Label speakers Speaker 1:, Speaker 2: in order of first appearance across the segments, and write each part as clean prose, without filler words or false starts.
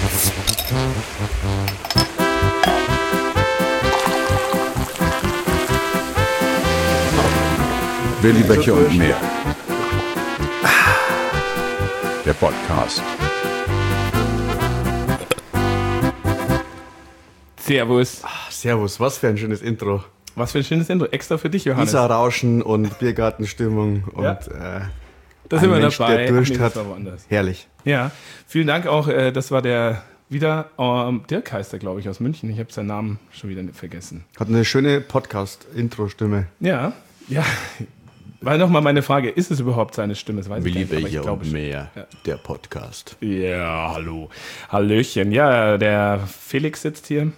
Speaker 1: Willi Becher und mehr. Der Podcast.
Speaker 2: Servus.
Speaker 3: Servus, was für ein schönes Intro.
Speaker 2: Was für ein schönes Intro. Extra für dich, Johannes.
Speaker 3: Isar-Rauschen und Biergartenstimmung und
Speaker 2: da sind wir
Speaker 3: Mensch,
Speaker 2: dabei.
Speaker 3: der Durst hat.
Speaker 2: Woanders.
Speaker 3: Herrlich.
Speaker 2: Ja, vielen Dank auch. Das war der wieder Dirk heißt er, glaube ich, aus München. Ich habe seinen Namen schon wieder vergessen.
Speaker 3: Hat eine schöne Podcast-Intro-Stimme.
Speaker 2: Ja. War nochmal meine Frage, ist es überhaupt seine Stimme? Das weiß
Speaker 1: Willi
Speaker 2: ich gar nicht, aber ich
Speaker 1: Becher
Speaker 2: glaube
Speaker 1: und
Speaker 2: schon.
Speaker 1: mehr. Der Podcast.
Speaker 2: Ja, hallo. Hallöchen. Ja, der Felix sitzt hier.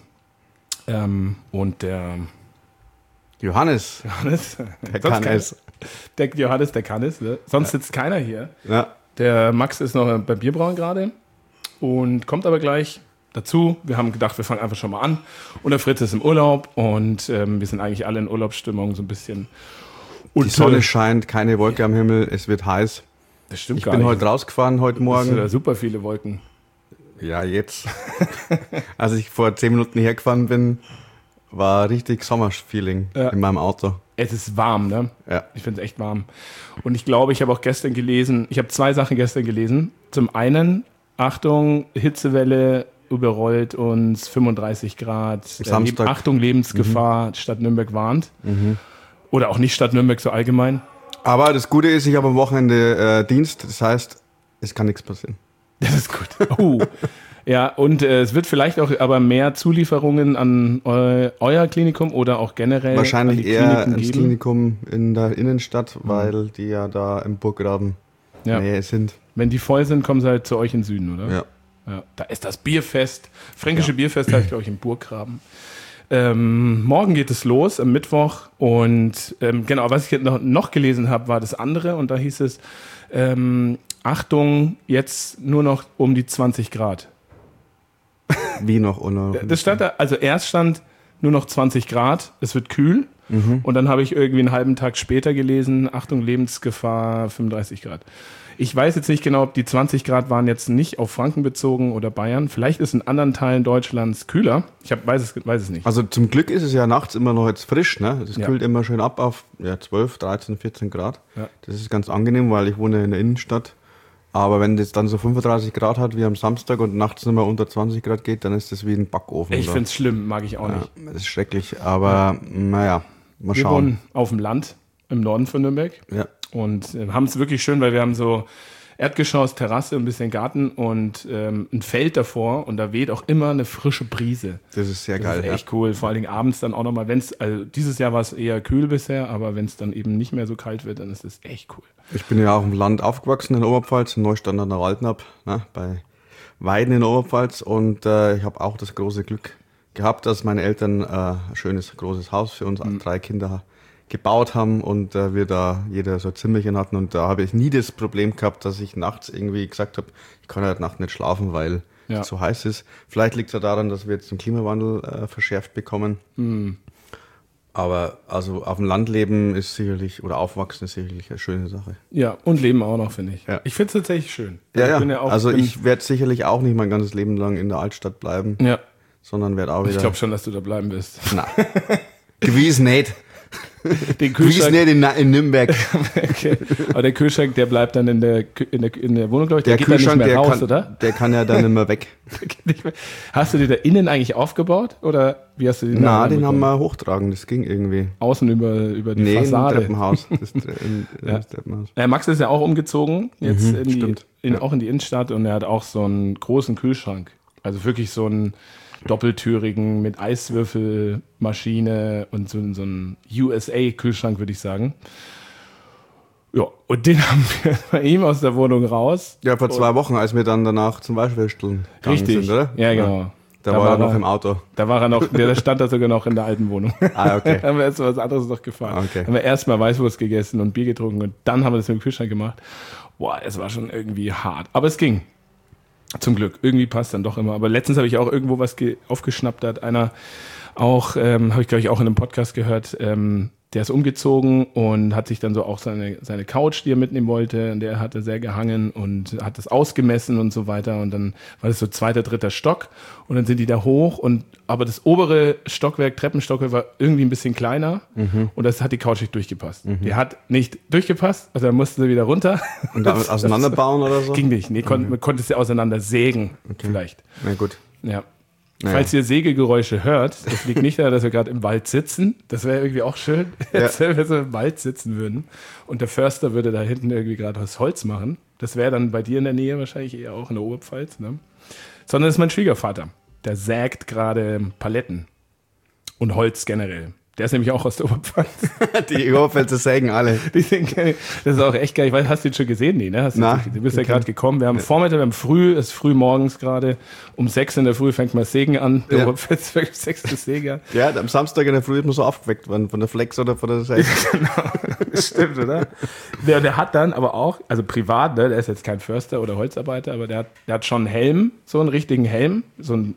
Speaker 2: Und der
Speaker 3: Johannes,
Speaker 2: Johannes.
Speaker 3: der kann es.
Speaker 2: Der Johannes, der kann es. Ne? Sonst sitzt keiner hier.
Speaker 3: Ja.
Speaker 2: Der Max ist noch beim Bierbrauen gerade und kommt aber gleich dazu. Wir haben gedacht, wir fangen einfach schon mal an. Und der Fritz ist im Urlaub und wir sind eigentlich alle in Urlaubsstimmung so ein bisschen. Und
Speaker 3: Die Sonne scheint, keine Wolke am Himmel, es wird heiß.
Speaker 2: Das stimmt
Speaker 3: Ich
Speaker 2: gar
Speaker 3: bin
Speaker 2: nicht.
Speaker 3: heute rausgefahren, heute
Speaker 2: Es sind
Speaker 3: Morgen.
Speaker 2: da super viele Wolken.
Speaker 3: Ja, jetzt. Als ich vor 10 Minuten hergefahren bin, war richtig Sommerfeeling in meinem Auto.
Speaker 2: Es ist warm, ne?
Speaker 3: Ja.
Speaker 2: Ich finde es echt warm. Und ich glaube, ich habe auch gestern gelesen, ich habe 2 Sachen gestern gelesen. Zum einen, Achtung, Hitzewelle überrollt uns 35 Grad.
Speaker 3: Samstag.
Speaker 2: Achtung, Lebensgefahr, Stadt Nürnberg warnt. Oder auch nicht Stadt Nürnberg so allgemein.
Speaker 3: Aber das Gute ist, ich habe am Wochenende Dienst, das heißt, es kann nichts passieren.
Speaker 2: Das ist gut. Ja, und es wird vielleicht auch aber mehr Zulieferungen an euer Klinikum oder auch generell
Speaker 3: Wahrscheinlich
Speaker 2: an die
Speaker 3: eher
Speaker 2: Kliniken
Speaker 3: ins
Speaker 2: geben.
Speaker 3: Klinikum in der Innenstadt, weil die ja da im Burggraben
Speaker 2: Ja.
Speaker 3: Nähe sind.
Speaker 2: Wenn die voll sind, kommen sie halt zu euch in den Süden, oder?
Speaker 3: Ja.
Speaker 2: Ja, da ist das Bierfest. Fränkische Bierfest heißt, glaube ich, im Burggraben. Morgen geht es los, am Mittwoch. Und genau, was ich noch gelesen habe, war das andere. Und da hieß es, Achtung, jetzt nur noch um die 20 Grad.
Speaker 3: Wie noch ohne.
Speaker 2: Das stand da, also erst stand nur noch 20 Grad, es wird kühl. Und dann habe ich irgendwie einen halben Tag später gelesen, Achtung, Lebensgefahr 35 Grad. Ich weiß jetzt nicht genau, ob die 20 Grad waren jetzt nicht auf Franken bezogen oder Bayern. Vielleicht ist in anderen Teilen Deutschlands kühler. Ich weiß es nicht.
Speaker 3: Also zum Glück ist es ja nachts immer noch jetzt frisch, ne? Es
Speaker 2: Ja.
Speaker 3: kühlt immer schön ab auf 12, 13, 14 Grad.
Speaker 2: Ja.
Speaker 3: Das ist ganz angenehm, weil ich wohne in der Innenstadt. Aber wenn das dann so 35 Grad hat wie am Samstag und nachts nicht mehr unter 20 Grad geht, dann ist das wie ein Backofen.
Speaker 2: Ich
Speaker 3: oder?
Speaker 2: finde es schlimm, mag ich auch
Speaker 3: Ja,
Speaker 2: nicht.
Speaker 3: das ist schrecklich, aber naja, mal
Speaker 2: Wir
Speaker 3: schauen.
Speaker 2: wohnen auf dem Land im Norden von Nürnberg
Speaker 3: Ja.
Speaker 2: und haben es wirklich schön, weil wir haben so Erdgeschoss, Terrasse, ein bisschen Garten und ein Feld davor und da weht auch immer eine frische Brise.
Speaker 3: Das ist sehr
Speaker 2: Das
Speaker 3: geil.
Speaker 2: ist echt cool, vor allen Dingen abends dann auch nochmal, also dieses Jahr war es eher kühl bisher, aber wenn es dann eben nicht mehr so kalt wird, dann ist das echt cool.
Speaker 3: Ich bin ja auch im Land aufgewachsen in der Oberpfalz, in Neustadt an der Waldnab, ne, bei Weiden in der Oberpfalz und ich habe auch das große Glück gehabt, dass meine Eltern ein schönes, großes Haus für uns 3 Kinder gebaut haben und wir da jeder so ein Zimmerchen hatten und da habe ich nie das Problem gehabt, dass ich nachts irgendwie gesagt habe, ich kann heute Nacht nicht schlafen, weil
Speaker 2: Ja.
Speaker 3: es so heiß ist. Vielleicht liegt es ja daran, dass wir jetzt den Klimawandel verschärft bekommen. Aber also auf dem Land leben ist sicherlich, oder aufwachsen ist sicherlich eine schöne Sache.
Speaker 2: Ja, und Leben auch noch, finde ich.
Speaker 3: Ja.
Speaker 2: Ich finde es tatsächlich schön.
Speaker 3: Ja,
Speaker 2: Ich bin
Speaker 3: ja.
Speaker 2: auch-
Speaker 3: Also
Speaker 2: bin-
Speaker 3: ich werde sicherlich auch nicht mein ganzes Leben lang in der Altstadt bleiben,
Speaker 2: Ja,
Speaker 3: sondern werde auch wieder...
Speaker 2: ich glaube schon, dass du da bleiben wirst.
Speaker 3: Na, gewiss nicht.
Speaker 2: Den
Speaker 3: Gewiss
Speaker 2: Kühlschrank,
Speaker 3: nicht in Nürnberg.
Speaker 2: okay. Aber der Kühlschrank, der bleibt dann in der Wohnung, glaube ich.
Speaker 3: Der
Speaker 2: geht
Speaker 3: Kühlschrank,
Speaker 2: dann nicht mehr raus,
Speaker 3: kann,
Speaker 2: oder?
Speaker 3: der kann ja dann immer weg.
Speaker 2: Der geht nicht mehr. Hast du die da innen eigentlich aufgebaut oder wie hast du den
Speaker 3: Na,
Speaker 2: da
Speaker 3: den haben
Speaker 2: bekommen?
Speaker 3: wir hochtragen, das ging irgendwie.
Speaker 2: Außen über die
Speaker 3: Nee, im
Speaker 2: Fassade.
Speaker 3: Treppenhaus. Das
Speaker 2: Ja.
Speaker 3: Treppenhaus.
Speaker 2: Max ist ja auch umgezogen, jetzt
Speaker 3: stimmt.
Speaker 2: auch in die Innenstadt und er hat auch so einen großen Kühlschrank. Also wirklich so einen doppeltürigen mit Eiswürfelmaschine und so einen USA-Kühlschrank, würde ich sagen. Ja, und den haben wir bei ihm aus der Wohnung raus.
Speaker 3: Ja, vor 2 Wochen, als wir dann danach zum Weißwürsteln gegangen
Speaker 2: Richtig,
Speaker 3: sind, oder?
Speaker 2: ja genau.
Speaker 3: Da war er noch im Auto.
Speaker 2: Da war er noch, der stand da sogar noch in der alten Wohnung.
Speaker 3: Ah, okay.
Speaker 2: Da haben wir erst mal was anderes noch gefahren.
Speaker 3: Okay.
Speaker 2: Haben wir erstmal Weißwurst gegessen und Bier getrunken und dann haben wir das mit dem Kühlschrank gemacht. Boah, es war schon irgendwie hart. Aber es ging. Zum Glück. Irgendwie passt dann doch immer. Aber letztens habe ich auch irgendwo was aufgeschnappt. Da hat einer auch, habe ich glaube ich auch in einem Podcast gehört, der ist umgezogen und hat sich dann so auch seine Couch, die er mitnehmen wollte, an der hat er sehr gehangen und hat das ausgemessen und so weiter. Und dann war das so 2., 3. Stock und dann sind die da hoch aber das obere Stockwerk, Treppenstockwerk war irgendwie ein bisschen kleiner und das hat die Couch nicht durchgepasst. Die hat nicht durchgepasst, also dann mussten sie wieder runter.
Speaker 3: Und damit auseinanderbauen oder so?
Speaker 2: Ging nicht. Nee, man konnte es ja auseinander sägen vielleicht.
Speaker 3: Na gut.
Speaker 2: Ja.
Speaker 3: Naja.
Speaker 2: Falls ihr Sägegeräusche hört, das liegt nicht daran, dass wir gerade im Wald sitzen. Das wäre irgendwie auch schön, wenn wir so im Wald sitzen würden. Und der Förster würde da hinten irgendwie gerade was Holz machen. Das wäre dann bei dir in der Nähe wahrscheinlich eher auch in der Oberpfalz. Ne? Sondern das ist mein Schwiegervater. Der sägt gerade Paletten und Holz generell. Der ist nämlich auch aus der Oberpfalz.
Speaker 3: Die Oberpfälzer sägen alle.
Speaker 2: Das ist auch echt geil. Ich weiß, hast du ihn schon gesehen? Nee, ne? Du bist ja gerade gekommen. Wir haben Vormittag, es ist früh morgens gerade. Um 6 in der Früh fängt mal Sägen an. Der Oberpfälz fängt 6 das Säger.
Speaker 3: Ja, am Samstag in der Früh ist man so aufgeweckt worden, von der Flex oder von der Säge.
Speaker 2: Genau, das stimmt, oder? Der hat dann aber auch, also privat, ne, der ist jetzt kein Förster oder Holzarbeiter, aber der hat schon einen Helm, so einen richtigen Helm, so einen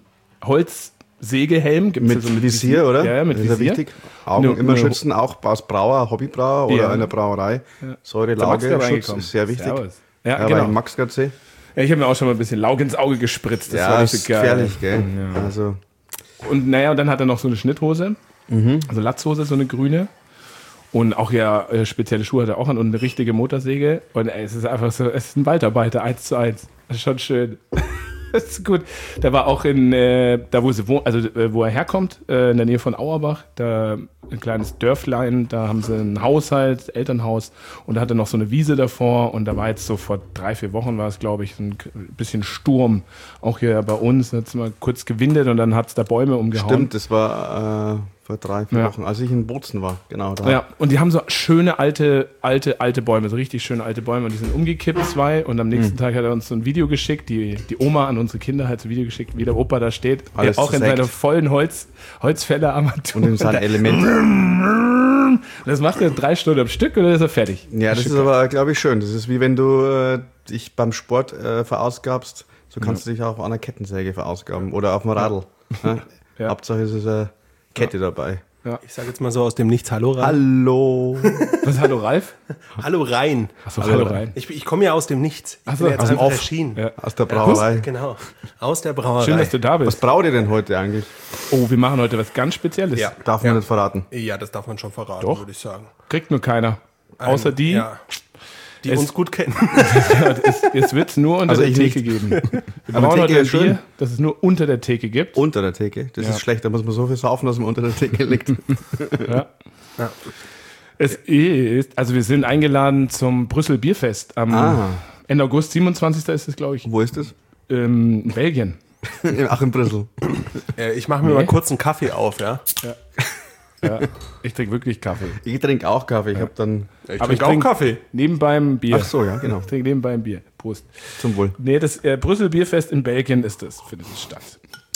Speaker 2: Holzsägehelm. Gibt's
Speaker 3: Mit
Speaker 2: ja so
Speaker 3: Visier, oder?
Speaker 2: Ja, mit
Speaker 3: das ist ja
Speaker 2: Visier.
Speaker 3: wichtig. Augen immer schützen, auch als Brauer, Hobbybrauer oder einer Brauerei.
Speaker 2: Ja.
Speaker 3: Säure-Lage-Schutz ist sehr wichtig.
Speaker 2: Servus. Ja,
Speaker 3: Ja,
Speaker 2: genau.
Speaker 3: weil Max gerade sehe.
Speaker 2: Ja, ich habe mir auch schon mal ein bisschen Lauge ins Auge gespritzt. Das war
Speaker 3: Ja,
Speaker 2: nicht
Speaker 3: ist
Speaker 2: so geil.
Speaker 3: gefährlich, gell?
Speaker 2: Ja.
Speaker 3: Also,
Speaker 2: Und naja, und dann hat er noch so eine Schnitthose, also Latzhose, so eine grüne. Und auch spezielle Schuhe hat er auch an und eine richtige Motorsäge. Und es ist einfach so, es ist ein Waldarbeiter, 1:1. Das ist schon schön. Das ist gut. Der war auch da wo sie wohnt, also wo er herkommt, in der Nähe von Auerbach, da ein kleines Dörflein, da haben sie ein Haushalt, Elternhaus und da hatte noch so eine Wiese davor und da war jetzt so vor 3, 4 Wochen war es, glaube ich, ein bisschen Sturm. Auch hier bei uns hat es mal kurz gewindet und dann hat es da Bäume umgehauen.
Speaker 3: stimmt, das war vor 3, 4 Wochen, als ich in Bozen war. Genau, da.
Speaker 2: Ja, und die haben so schöne alte Bäume, so richtig schöne alte Bäume und die sind umgekippt, 2 und am nächsten Tag hat er uns so ein Video geschickt, die Oma an unsere Kinder hat so ein Video geschickt, wie der Opa da steht,
Speaker 3: Alles
Speaker 2: der auch in
Speaker 3: zersägt.
Speaker 2: seiner vollen Holzfällerarmatur.
Speaker 3: Und in seinem Element.
Speaker 2: Das macht er 3 Stunden am Stück oder ist er fertig?
Speaker 3: Ja, das ist aber, glaube ich, schön. Das ist wie wenn du dich beim Sport verausgabst, so kannst du dich auch auf einer Kettensäge verausgaben oder auf dem Radl. Ja.
Speaker 2: Ja.
Speaker 3: Hauptsache es ist eine Kette dabei.
Speaker 4: Ich sage jetzt mal so aus dem Nichts Hallo rein.
Speaker 3: Hallo.
Speaker 2: Was, hallo Ralf?
Speaker 4: Hallo rein.
Speaker 2: Achso, hallo rein.
Speaker 4: Ich komme ja aus dem Nichts. Ich
Speaker 2: so,
Speaker 4: bin jetzt
Speaker 2: aus dem
Speaker 4: einfach
Speaker 2: Off.
Speaker 4: erschienen.
Speaker 2: Ja.
Speaker 3: Aus der Brauerei.
Speaker 4: Genau. Aus der Brauerei.
Speaker 2: Schön, dass du da
Speaker 3: Was
Speaker 2: bist.
Speaker 3: braut ihr denn heute eigentlich?
Speaker 2: Oh, wir machen heute was ganz Spezielles.
Speaker 4: Ja.
Speaker 3: Darf man nicht verraten.
Speaker 4: Ja, das darf man schon verraten,
Speaker 2: Doch.
Speaker 4: würde ich sagen.
Speaker 2: Kriegt nur keiner. Außer die,
Speaker 4: Ja, die uns gut kennen.
Speaker 2: es wird es nur unter
Speaker 3: Also
Speaker 2: der
Speaker 3: ich
Speaker 2: Theke
Speaker 3: nicht.
Speaker 2: geben. Wir
Speaker 3: Aber
Speaker 2: brauchen
Speaker 3: Theke
Speaker 2: heute ein
Speaker 3: ist schön.
Speaker 2: Bier, das es nur unter der Theke gibt.
Speaker 3: Unter der Theke. Das
Speaker 2: Ja.
Speaker 3: ist schlecht. Da muss man so viel saufen, dass man unter der Theke liegt.
Speaker 2: Ja.
Speaker 4: Ja.
Speaker 2: Es ist, also wir sind eingeladen zum Brüssel Bierfest am Ende August, 27. ist es, glaube ich,
Speaker 3: Wo ist das?
Speaker 2: in Belgien.
Speaker 3: Ach, in Brüssel.
Speaker 4: Ich mache mir mal kurz einen Kaffee auf, ja?
Speaker 2: Ja, ich trinke wirklich Kaffee.
Speaker 3: Ich trinke auch Kaffee. Ich habe dann.
Speaker 4: Ich
Speaker 2: Aber ich
Speaker 4: trinke auch
Speaker 2: trink
Speaker 4: Kaffee.
Speaker 2: nebenbei ein Bier.
Speaker 3: Ach so, ja, genau.
Speaker 2: Ich trinke nebenbei ein Bier. Prost.
Speaker 3: Zum Wohl.
Speaker 2: Nee, das Brüssel Bierfest in Belgien ist das, findet es statt.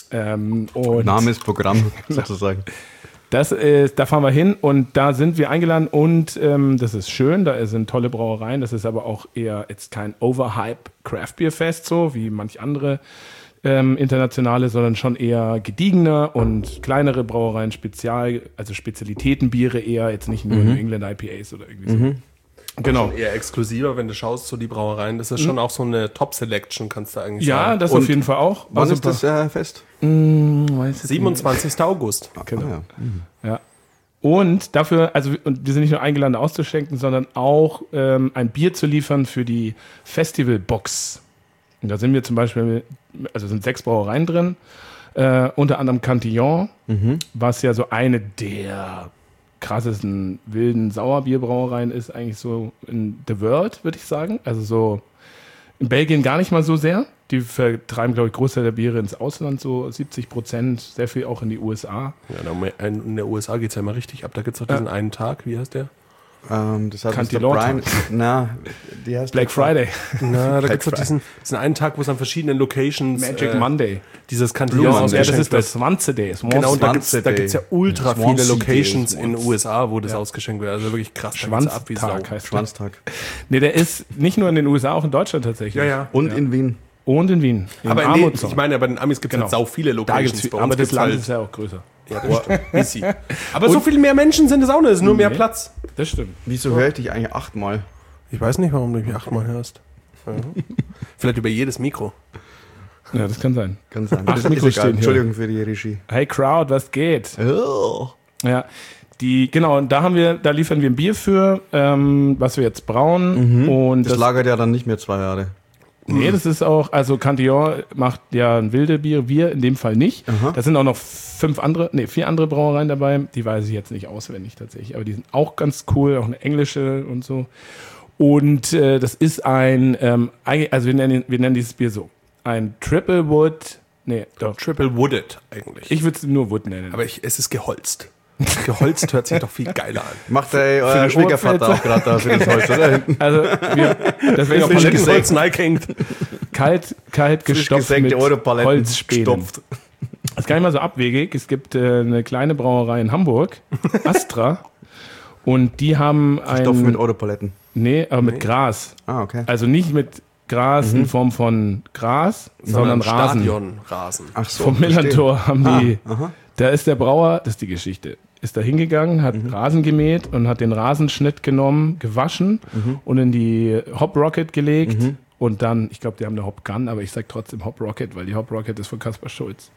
Speaker 2: Und
Speaker 3: Name ist Programm, sozusagen.
Speaker 2: da fahren wir hin und da sind wir eingeladen und das ist schön, da sind tolle Brauereien, das ist aber auch eher jetzt kein Overhype Craft Beer Fest, so wie manch andere internationale, sondern schon eher gediegener und kleinere Brauereien, also Spezialitätenbiere eher, jetzt nicht nur New England IPAs oder irgendwie so. Genau.
Speaker 4: Eher exklusiver, wenn du schaust, so die Brauereien. Das ist schon auch so eine Top-Selection, kannst du eigentlich
Speaker 2: Ja,
Speaker 4: sagen.
Speaker 2: das
Speaker 3: Und
Speaker 2: auf jeden Fall auch.
Speaker 3: Wann
Speaker 2: Also
Speaker 3: ist das Fest?
Speaker 2: weiß jetzt
Speaker 4: 27. August.
Speaker 2: Genau.
Speaker 3: Ah, ja.
Speaker 2: Ja. Und dafür, und wir sind nicht nur eingeladen, da auszuschenken, sondern auch ein Bier zu liefern für die Festivalbox. Und da sind wir zum Beispiel, also sind 6 Brauereien drin, unter anderem Cantillon, was ja so eine der krassesten wilden Sauerbierbrauereien ist, eigentlich so in the world, würde ich sagen. Also so in Belgien gar nicht mal so sehr. Die vertreiben, glaube ich, Großteil der Biere ins Ausland, so 70%, sehr viel auch in die USA.
Speaker 4: Ja, in der USA geht es ja immer richtig ab. Da gibt es doch diesen einen Tag, wie heißt der?
Speaker 3: Das heißt,
Speaker 2: Cantillon.
Speaker 3: die heißt
Speaker 2: Black Friday.
Speaker 4: Na, da gibt es doch diesen einen Tag, wo es an verschiedenen Locations
Speaker 2: Magic Monday.
Speaker 4: dieses
Speaker 3: Blue
Speaker 4: Cantillon
Speaker 3: Monday.
Speaker 2: Ja, das
Speaker 4: ausgeschenkt
Speaker 2: ist
Speaker 4: wird.
Speaker 2: das Swansea Day.
Speaker 4: Genau, und da gibt
Speaker 3: Swansea
Speaker 4: es ja
Speaker 3: Day.
Speaker 4: ultra
Speaker 3: Swansea
Speaker 4: viele
Speaker 3: Day.
Speaker 4: Locations in den USA, wo das ausgeschenkt wird. Also wirklich krass. Da geht's ab wie Sau.
Speaker 2: Schwanztag heißt der.
Speaker 3: Schwanztag.
Speaker 2: Nee, der ist nicht nur in den USA, auch in Deutschland tatsächlich.
Speaker 4: Ja, ja.
Speaker 3: Und in Wien.
Speaker 2: Und in Wien. In
Speaker 4: Aber
Speaker 2: Amazon.
Speaker 4: ich meine, bei den Amis gibt es
Speaker 2: Genau.
Speaker 4: halt sau viele
Speaker 2: Da
Speaker 4: Locations.
Speaker 2: gibt's,
Speaker 4: Bei uns
Speaker 2: aber das
Speaker 4: gibt's
Speaker 2: Land
Speaker 4: halt,
Speaker 2: ist ja auch größer.
Speaker 4: Ja, das stimmt. Easy. Aber so viel mehr Menschen sind es auch nicht, es ist nur mehr Platz.
Speaker 2: Das stimmt.
Speaker 3: Wieso höre ich dich eigentlich 8-mal?
Speaker 4: Ich weiß nicht, warum du mich 8-mal hörst. Ja. Vielleicht über jedes Mikro.
Speaker 2: Ja, das kann sein.
Speaker 3: Kann sein.
Speaker 2: Acht
Speaker 3: Das ist
Speaker 2: Mikros
Speaker 3: egal.
Speaker 2: stehen hier.
Speaker 3: Entschuldigung für die Regie.
Speaker 2: Hey Crowd, was geht?
Speaker 3: Oh.
Speaker 2: Ja, genau, und da liefern wir ein Bier für, was wir jetzt brauen. Und
Speaker 3: Das lagert ja dann nicht mehr 2 Jahre.
Speaker 2: nee, das ist auch, also Cantillon macht ja ein wilde Bier, wir in dem Fall nicht.
Speaker 3: Aha.
Speaker 2: Da sind auch noch 4 andere Brauereien dabei, die weiß ich jetzt nicht auswendig tatsächlich, aber die sind auch ganz cool, auch eine englische und so. Und das ist ein, also wir nennen dieses Bier so, ein Triple Wood,
Speaker 4: Triple Wooded eigentlich.
Speaker 2: ich würde es nur Wood nennen.
Speaker 4: Aber es ist geholzt. Geholzt hört sich doch viel geiler an.
Speaker 3: Macht euer
Speaker 2: den
Speaker 3: Schwiegervater auch gerade da für das Holz, oder?
Speaker 2: Also, deswegen auch
Speaker 4: Frisch
Speaker 2: Paletten
Speaker 4: geholzt, neigehängt.
Speaker 2: kalt gestopft mit
Speaker 3: gesägte Europaletten
Speaker 2: Holzspänen.
Speaker 3: gestopft.
Speaker 2: Das ist gar nicht mal so abwegig. Es gibt eine kleine Brauerei in Hamburg, Astra, und die haben
Speaker 3: Stoff mit
Speaker 2: ein...
Speaker 3: Europaletten.
Speaker 2: Nee, aber mit Gras.
Speaker 3: Ah, okay.
Speaker 2: Also nicht mit Gras in Form von Gras, sondern Rasen.
Speaker 4: Stadionrasen.
Speaker 3: Ach so.
Speaker 2: Vom Millantor haben die...
Speaker 3: aha.
Speaker 2: Da ist der Brauer, das ist die Geschichte, ist da hingegangen, hat Rasen gemäht und hat den Rasenschnitt genommen, gewaschen und in die Hop Rocket gelegt und dann, ich glaube, die haben eine Hop Gun, aber ich sage trotzdem Hop Rocket, weil die Hop Rocket ist von Kaspar Schulz.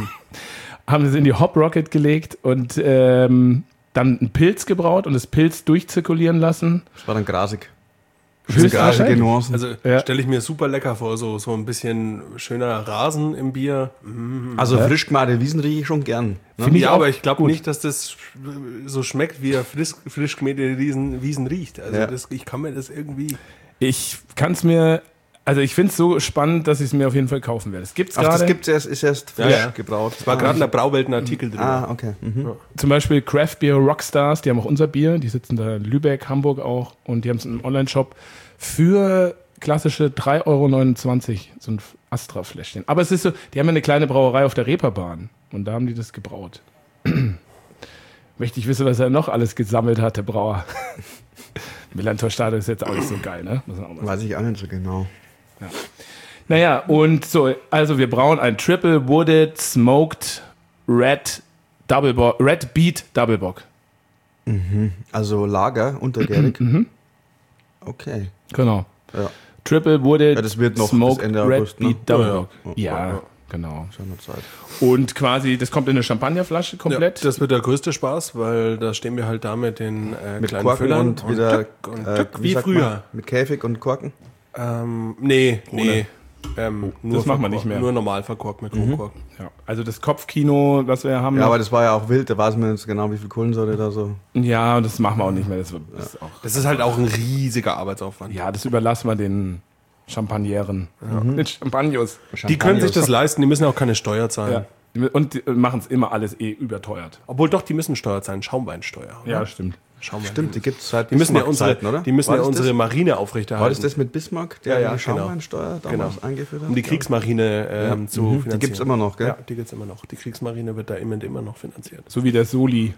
Speaker 2: Haben sie in die Hop Rocket gelegt und dann einen Pilz gebraut und das Pilz durchzirkulieren lassen.
Speaker 3: Das war dann grasig.
Speaker 2: Höchstwahrscheinlich.
Speaker 3: Grasige Nuancen.
Speaker 4: Also
Speaker 2: Ja.
Speaker 4: stelle ich mir super lecker vor, so ein bisschen schöner Rasen im Bier.
Speaker 3: Also frisch gemachte Wiesen rieche ich schon gern. Ne?
Speaker 2: Finde ich
Speaker 4: Ja,
Speaker 2: auch
Speaker 4: aber ich glaube
Speaker 2: gut.
Speaker 4: nicht, dass das so schmeckt, wie er frisch gemähte Wiesen riecht. Also
Speaker 3: Ja.
Speaker 4: ich kann mir das irgendwie...
Speaker 2: Ich kann es mir, also ich finde es so spannend, dass ich es mir auf jeden Fall kaufen werde. Es gibt's
Speaker 3: Ach, das
Speaker 2: gerade.
Speaker 3: gibt's erst, ist erst frisch
Speaker 4: Ja, ja.
Speaker 3: gebraut.
Speaker 4: War gerade in der Brauwelt ein Artikel drin.
Speaker 3: Ah, okay. Mhm.
Speaker 2: Zum Beispiel Craft Beer Rockstars, die haben auch unser Bier, die sitzen da in Lübeck, Hamburg auch und die haben es im Online-Shop für klassische 3,29 Euro, so ein Astra-Fläschchen. Aber es ist so, die haben ja eine kleine Brauerei auf der Reeperbahn und da haben die das gebraut. Möchte ich wissen, was er noch alles gesammelt hat, der Brauer. Millantor Stadion ist jetzt auch nicht so geil, ne? Muss man auch mal sagen.
Speaker 3: Weiß ich auch nicht so genau.
Speaker 2: Naja, und so, also wir brauen ein Triple Wooded Smoked Red Beet Double Bock.
Speaker 3: Also Lager, untergärig. Okay.
Speaker 2: Genau.
Speaker 3: Ja,
Speaker 2: Triple Wooded
Speaker 3: Ja, das wird noch
Speaker 2: Smoked
Speaker 3: bis Ende
Speaker 2: Red
Speaker 3: August, ne?
Speaker 2: Beet Double
Speaker 3: Ja,
Speaker 2: Bock.
Speaker 3: ja.
Speaker 2: Ja, genau.
Speaker 3: schon noch Zeit.
Speaker 2: Und quasi, das kommt in eine Champagnerflasche
Speaker 4: Ja,
Speaker 2: komplett.
Speaker 4: das wird der größte Spaß, weil da stehen wir halt da mit den
Speaker 3: Mit
Speaker 4: kleinen
Speaker 3: Korken
Speaker 4: Füllern
Speaker 3: und wieder
Speaker 4: tück und tück,
Speaker 3: wie
Speaker 4: wie
Speaker 3: sagt
Speaker 4: früher.
Speaker 3: man? Mit Käfig und Korken.
Speaker 4: Nee. Nur
Speaker 2: das machen wir
Speaker 4: verkorkt,
Speaker 2: nicht mehr.
Speaker 4: Nur normal verkorkt mit Kronkorken.
Speaker 2: Ja, also das Kopfkino, was wir haben.
Speaker 3: Ja, aber das war ja auch wild, da weiß man jetzt genau, wie viel Kohlensäure da so.
Speaker 2: ja, das machen wir auch nicht mehr. Das ist auch,
Speaker 4: Das ist halt auch ein riesiger Arbeitsaufwand.
Speaker 2: ja, das überlassen wir den Champagneren. Den Champagnos.
Speaker 4: Die können sich das leisten, die müssen auch keine Steuer zahlen.
Speaker 2: Ja. Und die machen es immer alles überteuert.
Speaker 4: Obwohl doch, die müssen Steuer zahlen, Schaumweinsteuer. oder?
Speaker 2: Ja, stimmt.
Speaker 4: Schaumwein.
Speaker 3: Stimmt, die gibt es seit
Speaker 4: Die müssen ja
Speaker 3: Bismarck-Zeiten, oder?
Speaker 4: die müssen
Speaker 3: War
Speaker 4: ja
Speaker 3: das
Speaker 4: unsere
Speaker 3: das?
Speaker 4: Marine
Speaker 3: War
Speaker 4: aufrechterhalten.
Speaker 3: das das mit Bismarck, der
Speaker 4: Ja,
Speaker 3: die
Speaker 4: genau.
Speaker 3: Schaumweinsteuer damals eingeführt hat?
Speaker 4: Um die Kriegsmarine zu finanzieren.
Speaker 3: Die gibt es immer noch, gell?
Speaker 4: Ja, die gibt es immer noch. Die Kriegsmarine wird da immer noch finanziert.
Speaker 2: So wie der Soli.